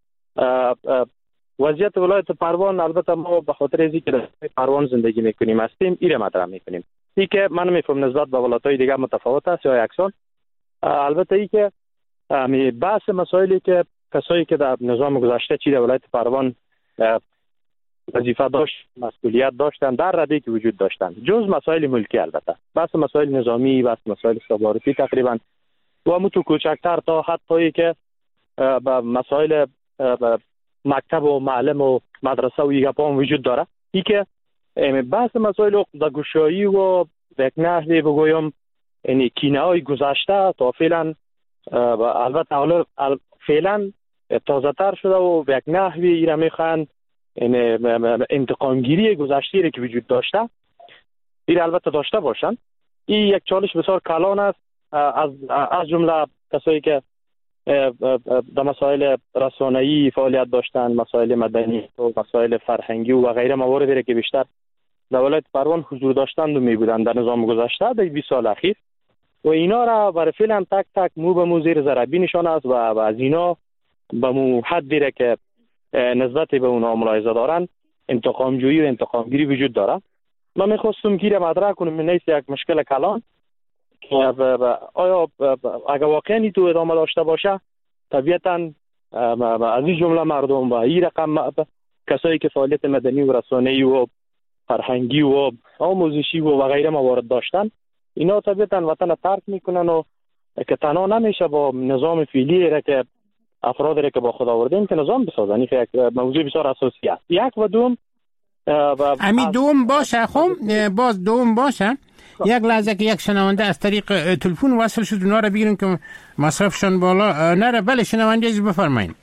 وضعیت ولایت پروان، البته ما به خاطر اینکه در پروان زندگی میکنیم هستیم ایره مطرح میکنیم. این که من میفهم نسبت به ولایت‌های دیگه متفاوت است یا یکسان. البته ای که بحث مسائلی که کسایی که در نظام گذشته چی در ولایت پروان وظیفه داشت، مسئولیت داشتن، در رده که وجود داشتن جز مسائل ملکی، البته بحث مسائل نظامی، بحث مسائل استخباراتی تقریبا و متو کوچکتر تا حتی که به مسائل مکتب و معلم و مدرسه و یک پام وجود داره. ای که بحث مسائل عقده‌گشایی و یک نحوی بگویم یعنی کینه‌های گذشته تا فعلا البته حالا فعلا تازه تر شده و به یک نحوی ایره میخوان انتقامگیری گذشته که وجود داشته این البته داشته باشند. این یک چالش بسیار کلان است از از جمله کسایی که در مسائل رسانه‌ای فعالیت داشتن، مسائل مدنی و مسائل فرهنگی و غیره مواردی که بیشتر در ولایت پروان حضور داشتند و می بودند در نظام گذشته در بیست سال اخیر و اینا را برای فعلا تک تک مو به مو زیر ضربی نشان است و از اینا به مو حدی که نسبت به اونا ملاحظه دارن انتقام جویی و انتقام گیری وجود داره. من میخواستم گیره مدرک کنم من نیست یک مشکل کلان که آیا اگر واقعا تو ادامه داشته باشه طبیعتا از این جمله مردم و این رقم کسایی که فعالیت مدنی و رسانه‌ای و فرهنگی و آموزشی و غیره موارد داشتن اینا طبیعتا وطن ترک میکنن و که تنها نمیشه با نظام فعلی را که افراد را که با خود آوردیم که نظام بسازن. این یک موضوع بسیار اساسی است. یک و دوم امی دوم باشه خب باز دوم باشه یک لحظه که یک شنونده از طریق تلفن وصل شد اونا را بگیریم که مصرفشان بالا نره. بله شنونده از بفرمایید.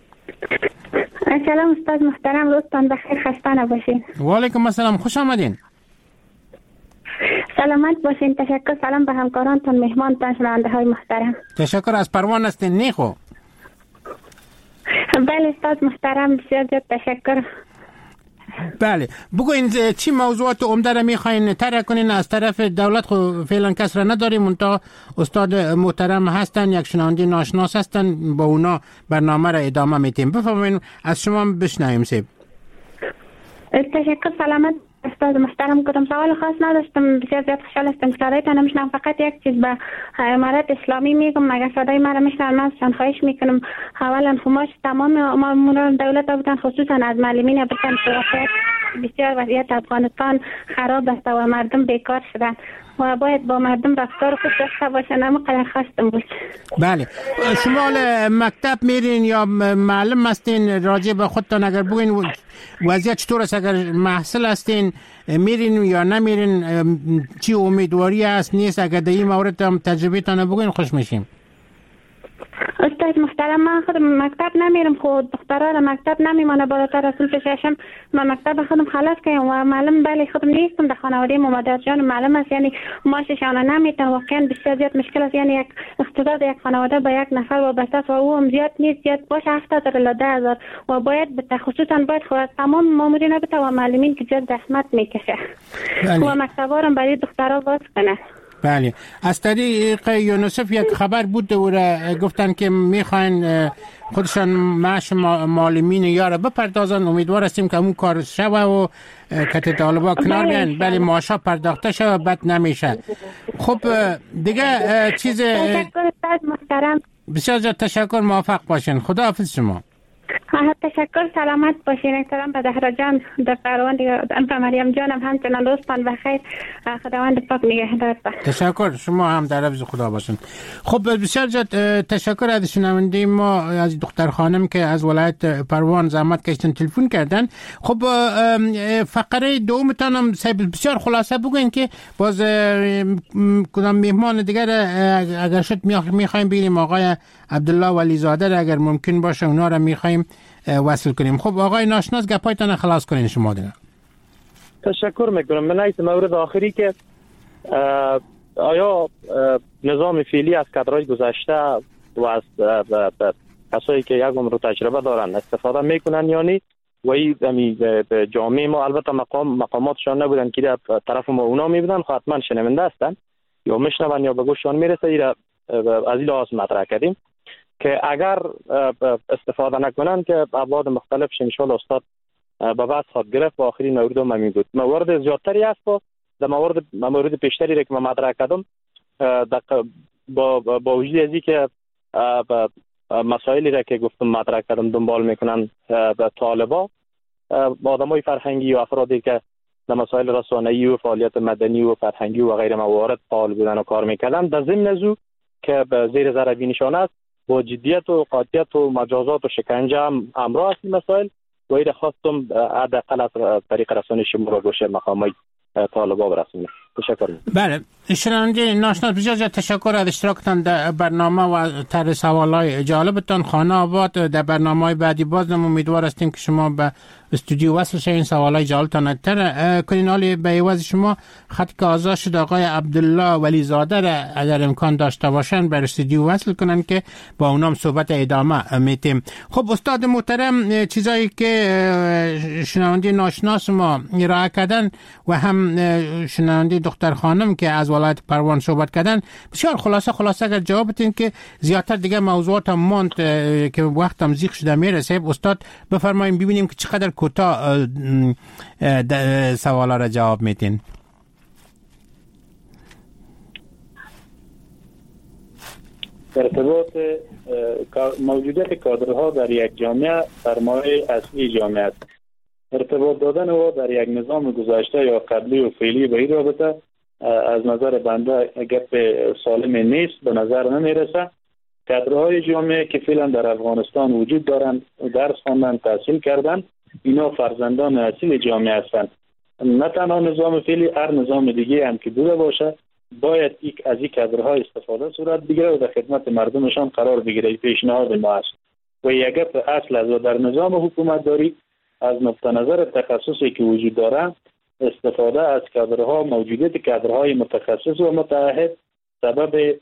سلام استاد محترم، روزتان بخیر، خسته نباشین. و علیکم السلام، خوش آمدین. سلامت باشین. تشکر. سلام به همکارانتان، مهمانتان، شنونده های محترم. تشکر. از پروان هستین نیخو؟ بله استاد محترم، بسیار زیاد تشکر. بله بگوین چی موضوعات عمده را میخواین طرح کنین؟ از طرف دولت خو فعلا کس را نداریم، منتها استاد محترم هستن، یک شنونده ناشناس هستن، با اونا برنامه را ادامه میتیم. بفرمایید از شما بشنویم. سیب تشکر. سلامت استاد محترم. کدام سوال خاص نداشتم، بسیار زیاد خوشحال هستم صدایتان نمیشنم. فقط یک چیز به امارت اسلامی میگم، مگر صدای مرا میشنن من ازشان خواهش میکنم اولا خماش تمام ماموران دولت بودن، خصوصا از معلمین بودن که بسیار وضعیت افغانستان خراب است و مردم بیکار شدن و باید با مردم رفتار خوب داشته باشن. اما قدر خواستم بود. بله شما مکتب میرین یا معلم هستین؟ راجع به خودتان اگر بگین وضعیت چطور است؟ اگر محصل هستین میرین یا نمیرین؟ چی امیدواری است نیست؟ اگر در این مورد هم تجربه تان بگین خوش میشیم. استاد محترم من خودم مکتب نمیرم، خود دخترها را مکتب نمیمانه بالاتر از صنف ششم. من مکتب خودم خلاص کردم و معلم بله خودم نیستم. در خانواده مادر جان معلم است، یعنی ماششان نمیتن. واقعا بسیار زیاد مشکل است، یعنی یک اقتدار یک خانواده با یک نفر وابسته است و او هم زیاد نیست، زیاد باشه هفتاد هزار الی ده هزار و باید به خصوصا باید خود تمام مامورین بده و معلمین که زیاد زحمت میکشه و مکتبا را برای دخترها باز کنه. بله از طریق یونیسف یک خبر بود و گفتن که میخواین خودشان معاش معلمین یاره بپردازن. امیدوار هستیم که اون کار شوه و کت طالبا کنار بیان. بله معاشا پرداخته شوه، بد نمیشه. خب دیگه چیز تشکر استاد محترم، بسیار زیاد تشکر، موفق باشین. خدا حافظ شما. تشکر. سلامت باشین. احترام به زهرا جان در پروان دیگه به مریم جانم همچنان روزتان بخیر. خداوند پاک نگهدار. تشکر. شما هم در حفظ خدا باشین. خب بسیار زیاد تشکر از شنونده ما از دختر خانم که از ولایت پروان زحمت کشیدن تلفن کردن. خب فقره دومتان هم بسیار خلاصه بگوین که باز کدام مهمان دیگر اگر شد میخوایم بگیریم. آقای عبدالله ولیزاده اگر ممکن باشه اونا را میخوایم وصل کنیم. خب آقای ناشناس گپایتان خلاص کنین شما دیگه. تشکر میکنم. من ایت مورد آخری که آیا نظام فعلی از کادرهای گذشته و از کسایی که یک عمر تجربه دارن استفاده میکنن یا نه و این جامعه ما البته مقام مقاماتشان نبودن که طرف ما اونا میبودن، خب حتما شنونده هستن یا میشنون یا به گوششان میرسه. ایرا از این لحاظ مطرح کردیم که اگر استفاده نکنن که ابعاد مختلف شنشال استاد به بعد خود گرفت و آخرین مورد هم همین بود. موارد زیادتری هست با در موارد موارد پیشتری را که من مطرح کردم با با وجود از اینکه مسائلی را که گفتم مطرح کردم دنبال میکنن به طالبا آدمای فرهنگی و افرادی که در مسائل رسانه‌ای و فعالیت مدنی و فرهنگی و غیره موارد فعال بودن و کار میکردن، در ضمن از او که به زیر ضربی نشانه است با جدیت و قاطعیت و مجازات و شکنجه هم همراه است این مسائل و این خواستم حداقل از طریق رسانه شما را گوشه مقامات طالبا برسونم. تشکر. بله، شنونده ناشناس بسیار زیاد تشکر از اشتراکتان در برنامه و طرح سوالای جالبتان. خانه آباد در برنامه‌های بعدی باز نم امیدوار هستیم که شما به استودیو وصل شوین، سوالای جالبتان تر کنین. حالی به عوض شما خط که آزاد شد آقای عبدالله ولی زاده را اگر امکان داشته باشن بر استودیو وصل کنن که با اونام صحبت ادامه میتیم. خب استاد محترم، چیزایی که شنونده ناشناس ما ارائه کردن و هم شنونده دختر خانم که از ولایت پروان صحبت کردن بسیار خلاصه خلاصه اگر جواب بدین که زیادتر دیگه موضوعات هم ماند که وقتم زیغ شده میرسه. استاد بفرمایید ببینیم که چقدر کوتاه سوالا را جواب میدین. ارتباط موجودیت کادرها در یک جامعه سرمایه اصلی جامعه است. ارتباط دادن او در یک نظام گذشته یا قبلی و فعلی به این رابطه از نظر بنده گپ سالم نیست، به نظر نمیرسه. کادرهای جامعه که فعلا در افغانستان وجود دارند، درس خواندن، تحصیل کردن، اینا فرزندان اصیل جامعه هستند. نه تنها نظام فعلی، هر نظام دیگه هم که بوده باشه باید یک از این کادرها استفاده صورت بگیره و در خدمت مردمشان قرار بگیره. پیشنهاد ما است و یک گپ اصل است. در نظام حکومت داری از نقطه نظر تخصصی که وجود داره استفاده از کادرها، موجودیت کادرهای متخصص و متعهد سبب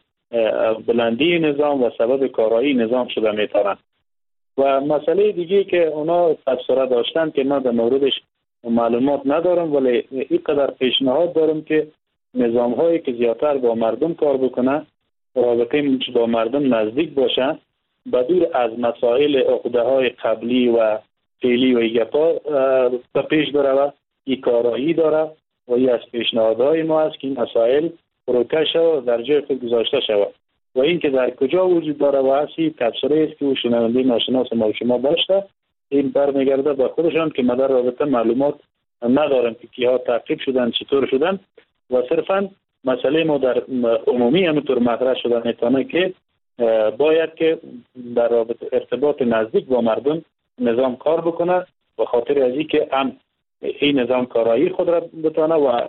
بلندی نظام و سبب کارایی نظام شده میتونند. و مسئله دیگه که اونا تبصره داشتن که من در موردش معلومات ندارم، ولی اینقدر پیشنهاد دارم که نظام هایی که زیادتر با مردم کار بکنه، رابطه با مردم نزدیک باشه، بدور از مسائل عقده های قبلی و فعلی و ایگپا به پیش داره و این کارایی داره و این از پیشنهادهای ما است که این مسائل فروکش و در جای خود گذاشته شود. و این که در کجا وجود داره و هستی تبصره است که شنونده ناشناس ما شما داشته، این برمیگرده به خودشان که ما در رابطه معلومات ندارم که کیها تعقیب شدن، چطور شدن، و صرفا مسئله ما در عمومی همونطور مطرح شده میتونه که باید که در رابطه ارتباط نزدیک با مردم نظام کار بکنه و خاطر از این که هم این نظام کارایی خود را بتونه و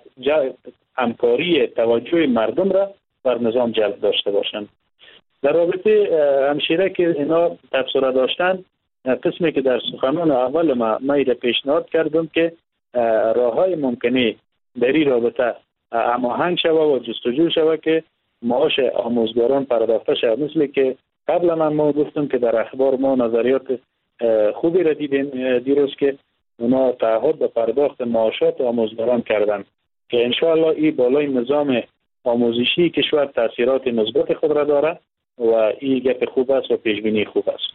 همکاری توجه مردم را بر نظام جلب داشته باشند. در رابطه همشیره که اینا تبصره داشتن، قسمی که در سخنان اول ما ما پیشنهاد کردم که راه های ممکنه در این رابطه هماهنگ شوه و جستجو شوه که معاش آموزگاران پرداخته شود. مثل که قبلا من ما گفتم که در اخبار ما نظریات خوبی را دیدیم دیروز که اونا تعهد به پرداخت معاشات آموزگاران کردن که انشاءالله این بالای نظام آموزشی کشور تاثیرات مثبت خود را داره و این گپ خوب است و پیشبینی خوب است.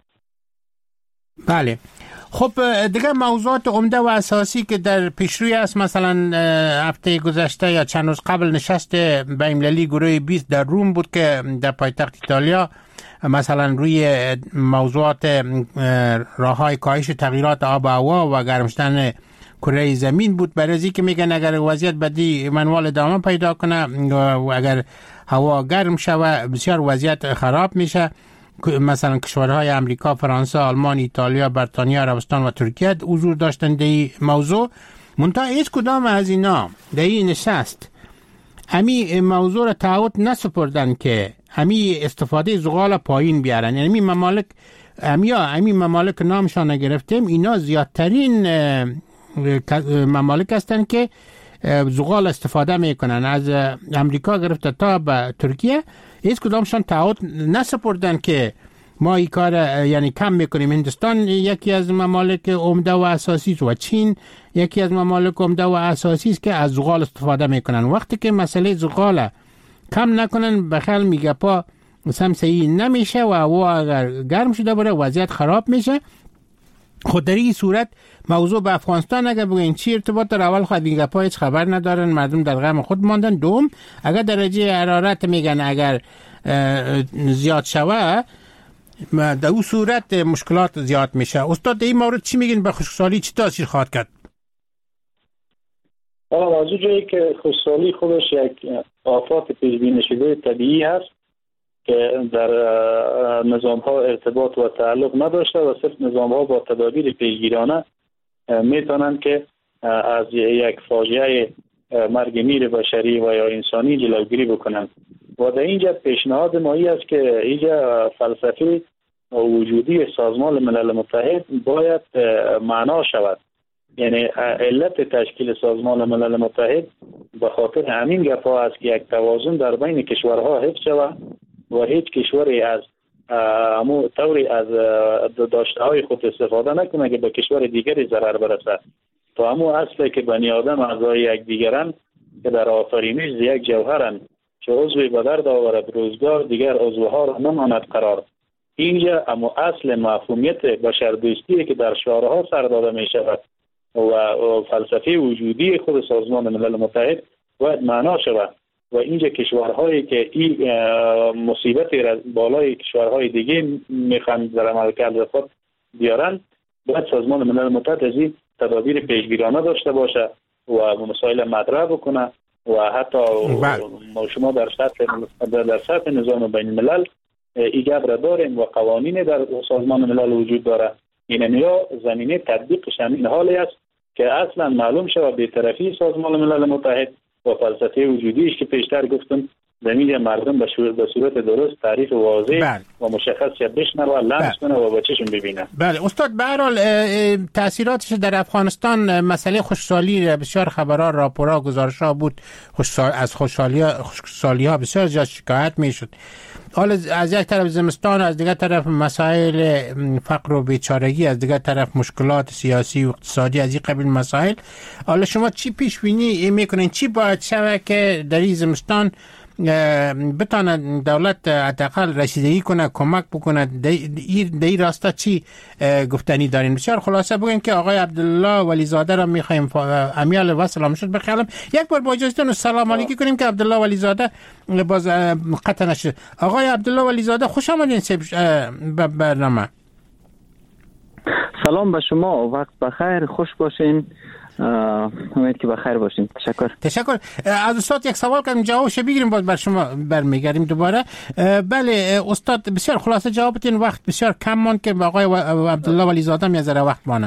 بله. خب دیگه موضوعات عمده و اساسی که در پیشروی است، مثلا هفته گذشته یا چند روز قبل نشست بین‌المللی گروه بیست در روم بود که در پایتخت ایتالیا مثلا روی موضوعات راههای کاهش تغییرات آب و هوا و گرم شدن کره زمین بود. برای اینکه میگن اگر وضعیت بدی منوال ادامه پیدا کنه و اگر هوا گرم شوه بسیار وضعیت خراب میشه. مثلا کشورهای امریکا، فرانسه، آلمان، ایتالیا، بریتانیا، عربستان و ترکیه حضور داشتن در این موضوع. منتها هیچ کدام از اینا در این نشست امی موضوع را تعهد نسپردن که امی استفاده زغال پایین بیارن. یعنی ممالک امیا امی ممالک نامشان نگرفتیم، اینا زیادترین ممالک هستن که زغال استفاده میکنن. از امریکا گرفته تا به ترکیه هیچ کدامشان تعهد نسپردن که ما این کار یعنی کم میکنیم. هندوستان یکی از ممالک عمده و اساسی است و چین یکی از ممالک عمده و اساسی است که از زغال استفاده میکنن. وقتی که مسئله زغال کم نکنن بخل میگه پا سمسایی نمیشه و هوا اگر گرم شده بره وضعیت خراب میشه. خود در این صورت موضوع به افغانستان اگر بگوین چی ارتباط داره، اول خود این گپا هیچ خبر ندارن، مردم در غم خود ماندن. دوم اگر درجه حرارت میگن اگر زیاد شوه در اون صورت مشکلات زیاد میشه. استاد در این مورد چی میگین؟ به خشکسالی چی تاثیر خواهد کرد؟ از جایی که خشکسالی خودش یک آفات پیش بینی شده طبیعی هست که در نظام ها ارتباط و تعلق نداشته و صرف نظام ها با تدابیر پیشگیرانه میتونن که از یک فاجعه مرگ میر بشری و یا انسانی جلوگیری بکنند. و در اینجا پیشنهاد ما است که اینجا فلسفه وجودی سازمان ملل متحد باید معنا شود. یعنی علت تشکیل سازمان ملل متحد به خاطر همین گپ‌ها است که یک توازن در بین کشورها حفظ شود و هیچ کشوری از امو طوری از داشته‌های خود استفاده نکنه که به کشور دیگری ضرر برسد. تا همو اصلی که بنی آدم اعضای یک دیگرند که در آفرینش یک جوهرند، چه عضوی به درد آورد روزگار دیگر عضوها را نماند قرار. اینجا اما اصل مفهومیت بشردوستی که در شعارها سر داده می شود و فلسفه وجودی خود سازمان ملل متحد باید معنا شود و اینجا کشورهایی که این مصیبت را بالای کشورهای دیگه میخوان در عملکرد خود بیارن، باید سازمان ملل متحد از این تدابیر پیشگیرانه داشته باشه و مسائل مطرح بکنه و حتی ما شما در سطح در سطح نظام بین الملل ایجاب را داریم و قوانین در سازمان ملل وجود داره. این یا زمینه تطبیقش همین حالی است که اصلا معلوم شود بی‌طرفی سازمان ملل متحد و فلسفه وجودیش که پیشتر گفتم زمین مردم به صورت درست تعریف واضح بله. و مشخص بشنوه و لمس کنه و با چشم ببینه. بله استاد، به هر حال تاثیراتش در افغانستان مسئله خوشحالی بسیار خبرها، راپورها، گزارشها بود خوشحال از خوشحالی خوشحالی ها بسیار زیاد شکایت میشد. حالا از یک طرف زمستان، از دیگر طرف مسائل فقر و بیچارگی، از دیگر طرف مشکلات سیاسی و اقتصادی، از این قبیل مسائل. حالا شما چی پیش بینی میکنین چی باید شود که در این زمستان بتانه دولت حداقل رسیدگی کنه، کمک بکنه؟ در این راستا چی گفتنی دارین؟ بسیار خلاصه بگین که آقای عبدالله ولیزاده را میخوایم امیال و سلام شد بخیالم یک بار با اجازهتون سلام علیکی کنیم که عبدالله ولیزاده باز قطع نشد. آقای عبدالله ولیزاده خوش آمدین به برنامه. سلام به شما، وقت بخیر، خوش باشین. امید که بخیر باشین. تشکر. تشکر. از استاد یک سوال کنیم جوابش بگیریم باز بر شما برمیگردیم دوباره. بله استاد، بسیار خلاصه جواب بدین، وقت بسیار کم ماند که آقای عبدالله ولیزاده هم یه ذره وقت مانه.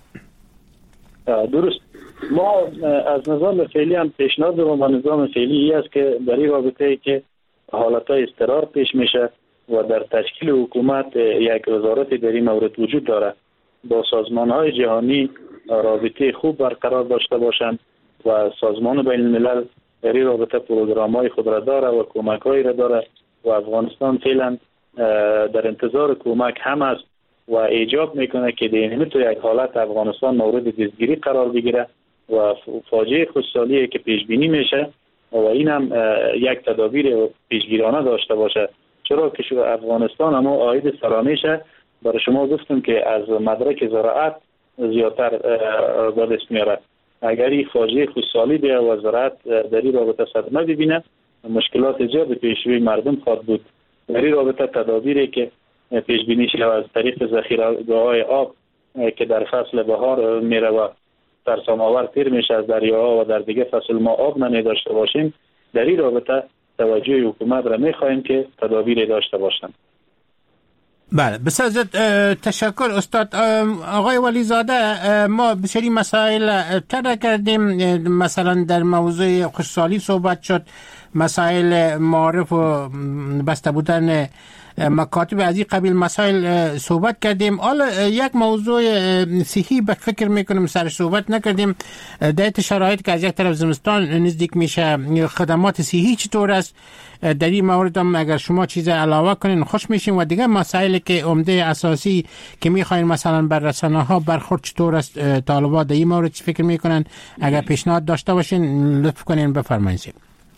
درست. ما از نظام فعلی هم پیشنهاد و با نظام فعلی ای است که در این رابطه ای که حالتهای اضطرار پیش میشه و در تشکیل حکومت یک وزارت در این مورد وجود داره، با سازمان‌های جهانی رابطه خوب برقرار داشته باشند و سازمان بین الملل در این رابطه پروگرام‌های خود را داره و کمک‌هایی را داره و افغانستان فعلا در انتظار کمک هم است و ایجاب میکنه که در این تو یک حالت افغانستان مورد دستگیری قرار بگیره و فاجعه خودسالی که پیش بینی میشه و این هم یک تدابیر پیشگیرانه داشته باشه، چرا که افغانستان اما عاید سرانیشه. برای شما گفتم که از مدرک زراعت زیادتر به دست میاره. اگر این فاجعه خودسالی بیا و زراعت در این رابطه صدمه ببینه، مشکلات زیاد پیش روی مردم خواهد بود. در این رابطه تدابیری که پیش بینی شده از طریق ذخیره‌گاه‌های آب که در فصل بهار میره و ترسام‌آور تیر میشه از دریاها و در دیگه فصل ما آب نمی داشته باشیم، در این رابطه توجه حکومت را میخواهیم که تدابیری داشته باشند. بله بسیار زیاد تشکر استاد. آقای ولیزاده، ما بسیاری مسائل طرح کردیم، مثلا در موضوع خوشحالی صحبت شد، مسائل معارف و بسته بودن مکاتب از این قبیل مسائل صحبت کردیم. حالا یک موضوع صحی به فکر میکنم سر صحبت نکردیم، در شرایط که از یک طرف زمستان نزدیک میشه، خدمات صحی چطور است؟ در این مورد هم اگر شما چیز علاوه کنین خوش میشیم و دیگه مسائلی که عمده اساسی که میخواین مثلا بر رسانه ها برخورد چطور است، طالبان در این مورد چی فکر میکنن؟ اگر پیشنهاد داشته باشین لطف کنین بفرمایید.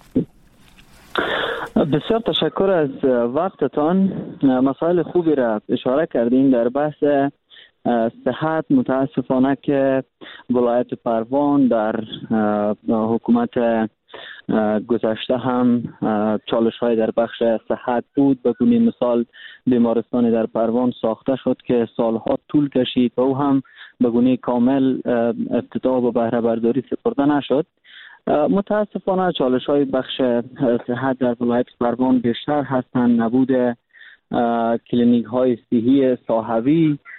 بسیار تشکر از وقتتان. مسائل خوبی را اشاره کردین در بحث صحت. متاسفانه که ولایت پروان در حکومت گذشته هم چالش های در بخش صحت بود. به گونه مثال بیمارستانی در پروان ساخته شد که سالها طول کشید و او هم به گونه کامل افتتاح و بهره برداری سپرده نشد. متاسفانه چالش های بخش صحت در ولایت پروان بیشتر هستند. نبود کلینیک های صحی ساحوی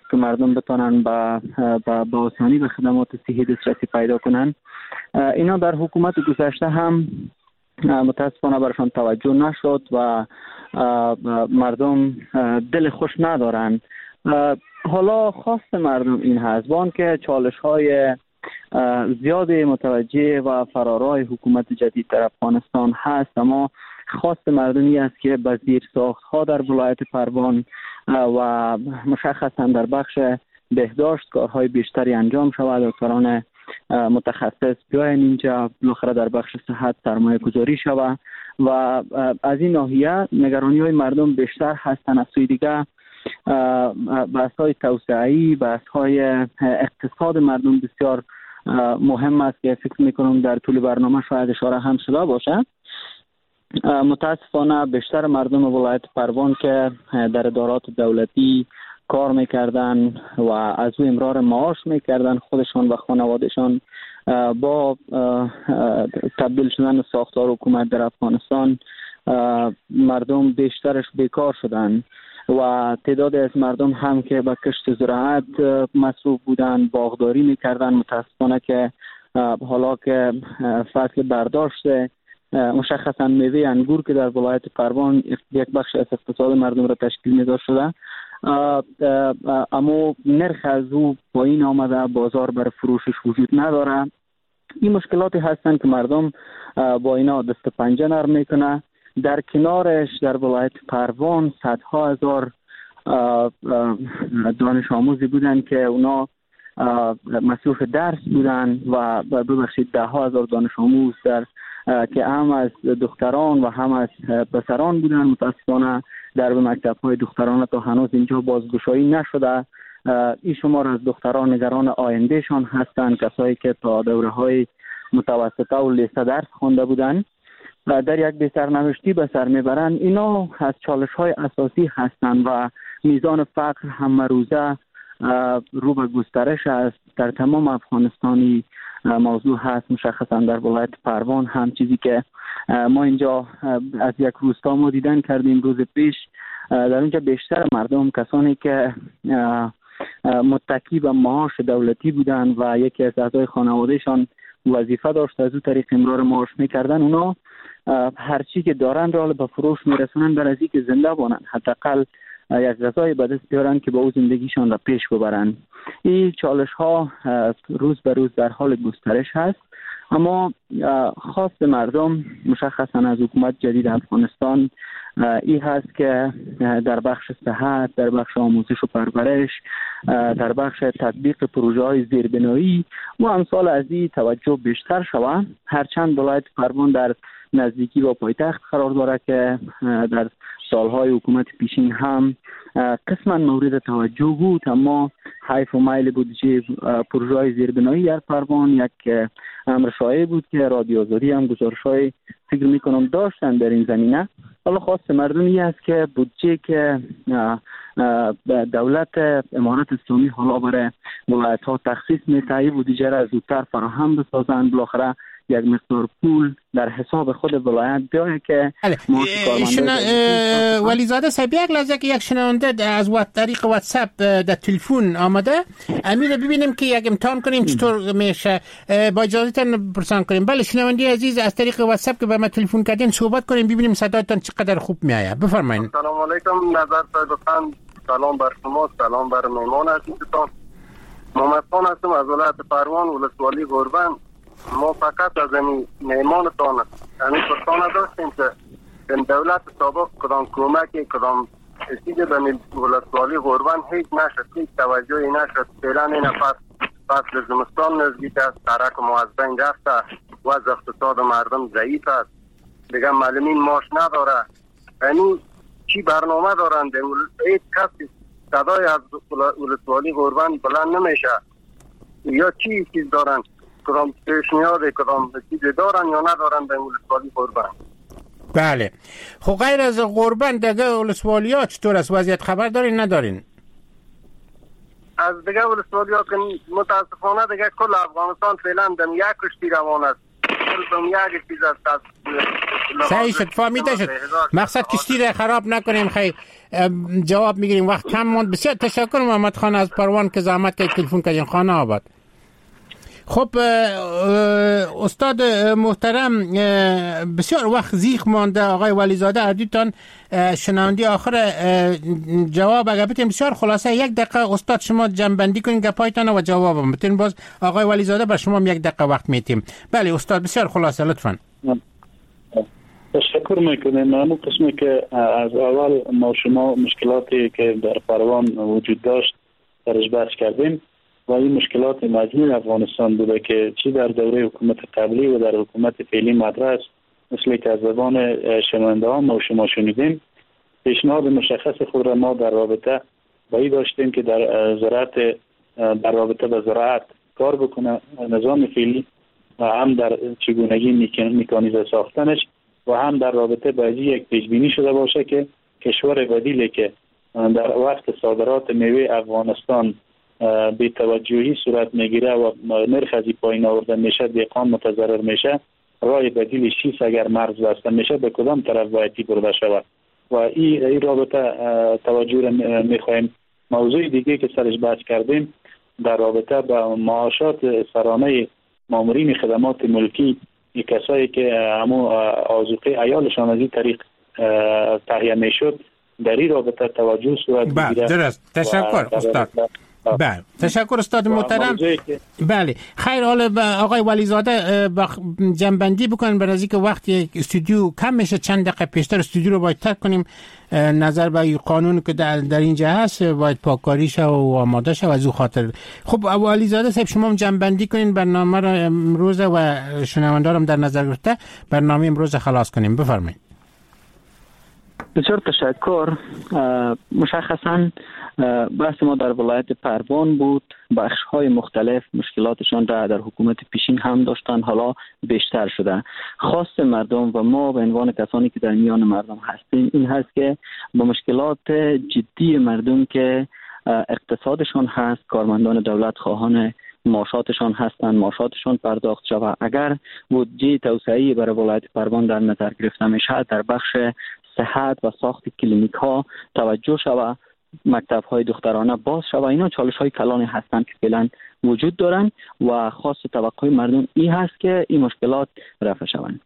که مردم بتونن با با با آسانی به خدمات صحی دسترسی پیدا کنن. اینا در حکومت گذشته هم متاسفانه برشان توجه نشد و مردم دل خوش ندارن. حالا خواست مردم این هست وان که چالش های زیاد متوجه و فرارای حکومت جدید در افغانستان هست، اما خواست مردمی است که به زیرساخت ها در ولایت پروان و مشخصا در بخش بهداشت کارهای بیشتری انجام شود، دکتران متخصص بیاین اینجا، بالاخره در بخش صحت سرمایه گذاری شود و از این ناحیه نگرانی های مردم بیشتر هستند. از سوی دیگه بحث های توسعه‌ای، بحث های اقتصاد مردم بسیار مهم است که فکر میکنم در طول برنامه شاید اشاره هم شده باشه. متاسفانه بیشتر مردم ولایت پروان که در ادارات دولتی کار میکردن و از او امرار معاش میکردن، خودشان و خانوادهشان با تبدیل شدن ساختار حکومت در افغانستان مردم بیشترش بیکار شدن و تعداد از مردم هم که به کشت زراعت مصروف بودن، باغداری میکردن. متاسفانه که حالا که فصل برداشت مشخصا میوه انگور که در ولایت پروان یک بخش از اقتصاد مردم را تشکیل میداد شده، اما نرخ از او پایین آمده، بازار برای فروشش وجود نداره. این مشکلاتی هستند که مردم با اینا دست پنجه نرم میکنه. در کنارش در ولایت پروان صدها هزار دانش آموزی بودن که اونا مصروف درس بودن و ببخشید ده ها هزار دانش آموز در که هم از دختران و هم از پسران بودن. متاسفانه در مکتب های دختران تا هنوز اینجا بازگشایی نشده. این شمار از دختران نگران آیندهشان هستند، کسایی که تا دوره های متوسطه و لیسه درس خوانده بودن و در یک بی‌سرنوشتی به سر میبرن. اینا از چالش های اساسی هستند و میزان فقر هم روزه رو به گسترش است. در تمام افغانستانی موضوع هست، مشخصا در ولایت پروان هم چیزی که ما اینجا از یک روستا ما دیدن کردیم روز پیش. در اونجا بیشتر مردم کسانی که متکی به معاش دولتی بودن و یکی از اعضای خانوادهشان وظیفه داشت از او طریق امرار معاش میکردن، اونا هرچی که دارن را به فروش میرسونن برای از اینکه زنده بانن، حداقل یک غذای به دست بیارن که با او زندگیشان را پیش ببرن. این چالش ها روز به روز در حال گسترش هست، اما خواست مردم مشخصا از حکومت جدید افغانستان این هست که در بخش صحت، در بخش آموزش و پرورش، در بخش تطبیق پروژه های زیربنایی و امثال از این توجه بیشتر شود. هرچند ولایت پروان در نزدیکی با پایتخت قرار داره که در سالهای حکومت پیشین هم قسما مورد توجه بود، اما حیف و میل بودجه پروژه های زیربنایی در پروان یک امر شایع بود که رادیو آزادی هم گزارش‌های فکر میکنم داشتن در این زمینه. حالا خواست مردمی است که بودجه که دولت امارت اسلامی حالا برای ولایت ها تخصیص می‌دهد بودجه را زودتر فراهم بسازند، بالاخره یک مقدار پول در حساب خود ولایت بیاید که شنا... ولیزاده صاحب یک لحظه که یک شنونده از وات طریق واتساپ در تلفن آمده، امید ببینیم که یک امتحان کنیم چطور میشه. با اجازهتون پرسان کنیم. بله شنونده عزیز از طریق واتساپ که به ما تلفن کردین صحبت کنیم ببینیم صدایتان چقدر خوب میآید. بفرمایید. سلام علیکم نظر صاحب، سلام بر شما، سلام بر مهمان عزیزتان. محمد خان هستم از ولایت پروان ولسوالی گربند. ما فقط از این مهمانتان همین پرسانه داشتیم که این دولت سابق کدام کمکی کدام چیزی به ولسوالی گربند هیچ نشد، هیچ توجهی نشد. فعلا این فصل فصل زمستان نزدیک است، ترک ما از بین رفته، وضع اقتصاد مردم ضعیف است، دیگه معلمین معاش نداره. یعنی چی برنامه دارند؟ هیچ کسی صدای از ولسوالی گربند بلند نمیشه یا چی چیز دارند؟ کدام پیشنهاد کدام چیزی دارن یا ندارن به ولسوالی گربند؟ بله. خب غیر از گربند دیگه ولسوالی ها چطور است وضعیت خبر دارین ندارین؟ از دیگه ولسوالی ها که متاسفانه دیگه کل افغانستان فعلا دم یک کشتی روان است. روزم یک چیز از صحیح شد، فهمیده شد. مقصد کشتی را خراب نکنیم. خیلی جواب میگیریم، وقت کم موند. بسیار تشکر محمد خان از پروان که زحمت که تلفن کردین. خانه آباد. خب استاد محترم، بسیار وقت زیخ مانده. آقای ولیزاده اردیتان شنونده آخر جواب اگر بتین بسیار خلاصه یک دقیقه استاد شما جنبندی کنین گپایتان و جوابم بتین. باز آقای ولیزاده بر شما یک دقیقه وقت میتیم. بله استاد بسیار خلاصه لطفاً. تشکر میکنیم. اما قسمی که از اول ما شما مشکلاتی که در پروان وجود داشت درش بحث کردیم و این مشکلات مجموع افغانستان بوده که چی در دوره حکومت قبلی و در حکومت فعلی مدرس مثل که از زبان شنونده ها ما شما شنیدیم. پیشنهاد مشخص خود را ما در رابطه با این داشتیم که در زراعت در رابطه با زراعت کار بکنه نظام فعلی و هم در چگونگی میکانیزه ساختنش و هم در رابطه با یک پیشبینی شده باشه که کشور بدیلی که در وقت صادرات میوه افغانستان بی توجهی صورت میگیره و نرخ از پایین آورده میشه، دهقان متضرر میشه، راه بدیل شیست اگر مرز بسته میشه به کدام طرف باید برده شود و این ای رابطه توجه را میخوایم. موضوع دیگه که سرش بحث کردیم در رابطه با معاشات سرانه مامورین خدمات ملکی، کسایی که همون آذوقه عیالشان از این طریق تهیه میشد، در این رابطه توجه صورت بگیره. درست. تشکر استاد. بله تشکر استاد محترم. بله خیر. حالا آقای ولیزاده جنبندی بکنن برای اینکه وقتی استودیو کم میشه چند دقیقه پیشتر استودیو رو باید ترک کنیم. نظر به قانون که در, در اینجا هست باید پاککاری شه و آماده شه و از او خاطر. خب ولیزاده صاحب شما هم جنبندی کنین برنامه رو امروز و شنوندارم در نظر گرفته برنامه امروز خلاص کنیم. بفرمایید. بسیار تشکر. مشخصاً بحث ما در ولایت پروان بود. بخش های مختلف مشکلاتشان را در حکومت پیشین هم داشتن، حالا بیشتر شده. خواست مردم و ما به عنوان کسانی که در میان مردم هستیم این هست که با مشکلات جدی مردم که اقتصادشان هست، کارمندان دولت خواهان معاشاتشان هستند، معاشاتشان پرداخت شود. اگر بودجه توسعه‌ای برای ولایت پروان در نظر گرفته میشه، در بخش صحت و ساخت کلینیک ها توجه شود، مکتب های دخترانه باز شود. اینا چالش های کلانی هستند که فعلا وجود دارن و خاص توقع مردم این هست که این مشکلات رفع شوند.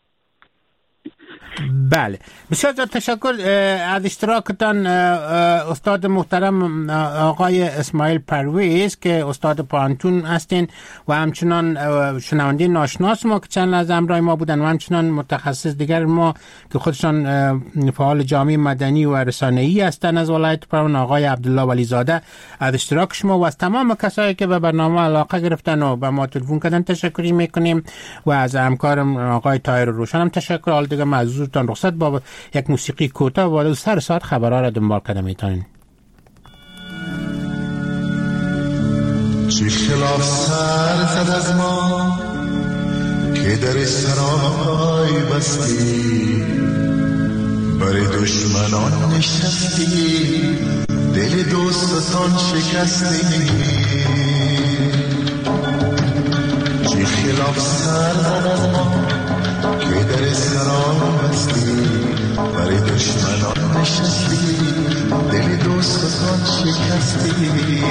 بله بسیار تشکر از اشتراکتان استاد محترم آقای اسماعیل پرویز که استاد پانتون هستین و همچنان شنونده ناشناس ما که چند لحظه همراه ما بودن و همچنان متخصص دیگر ما که خودشان فعال جامعه مدنی و رسانه‌ای هستند از ولایت پروان، آقای عبدالله ولیزاده. از اشتراک شما و از تمام کسایی که به برنامه علاقه گرفتن و به ما تلفن کردن تشکر میکنیم و از همکارم آقای طاهر روشن هم تشکر. حال دیگه معذورتان رخصت با یک موسیقی کوتاه و سر ساعت خبرها را دنبال کرده میتونین. چه خلاف سر زد از ما که در سرای بستی، بر دشمنان نشستی، دل دوستان شکستی. چه خلاف سر زد از ما که در سرای بستی، برای دشمنان نشستی، دل دوستان شکستی.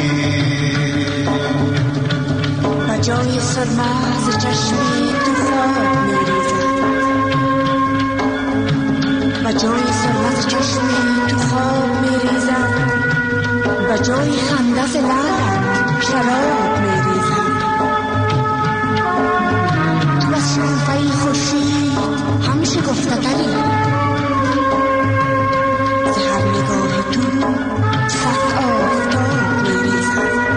و جای سرماز چشمی تو خواب میریزد، و جای سرماز چشمی تو خواب میریزد، و جای خنده لعلت شراب میریزد. تو از شنفه خوشی همیشه گفته تری، زهر نگاه تو صد آفتاب میریزد.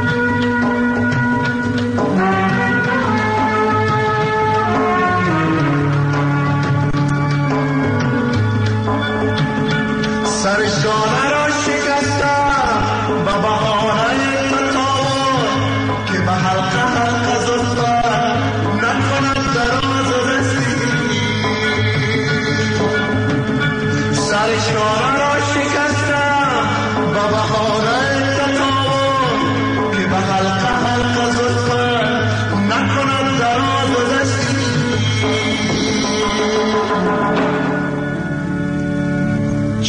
سرشانه را شکستم با بهانه تطاور که به حلقه حلقه زلفم نکند دراز و رسی. سرشانه را شکستم با بهانه تطاور که به حلقه حلقه زلفم نکند دراز و رسی.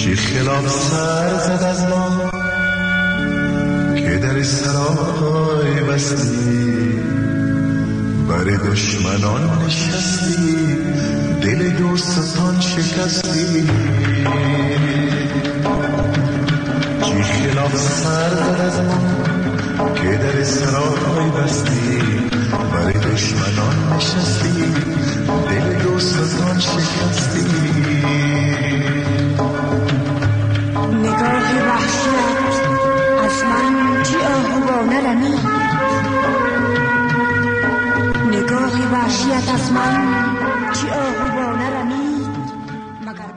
چی خلاف سر زد از ما که در سرای بستی، بر دشمنان نشستی، دل دوستان شکستی. چی خلاف سر زد از ما که در سرای بستی، بر دشمنان نشستی، دل دوستان شکستی.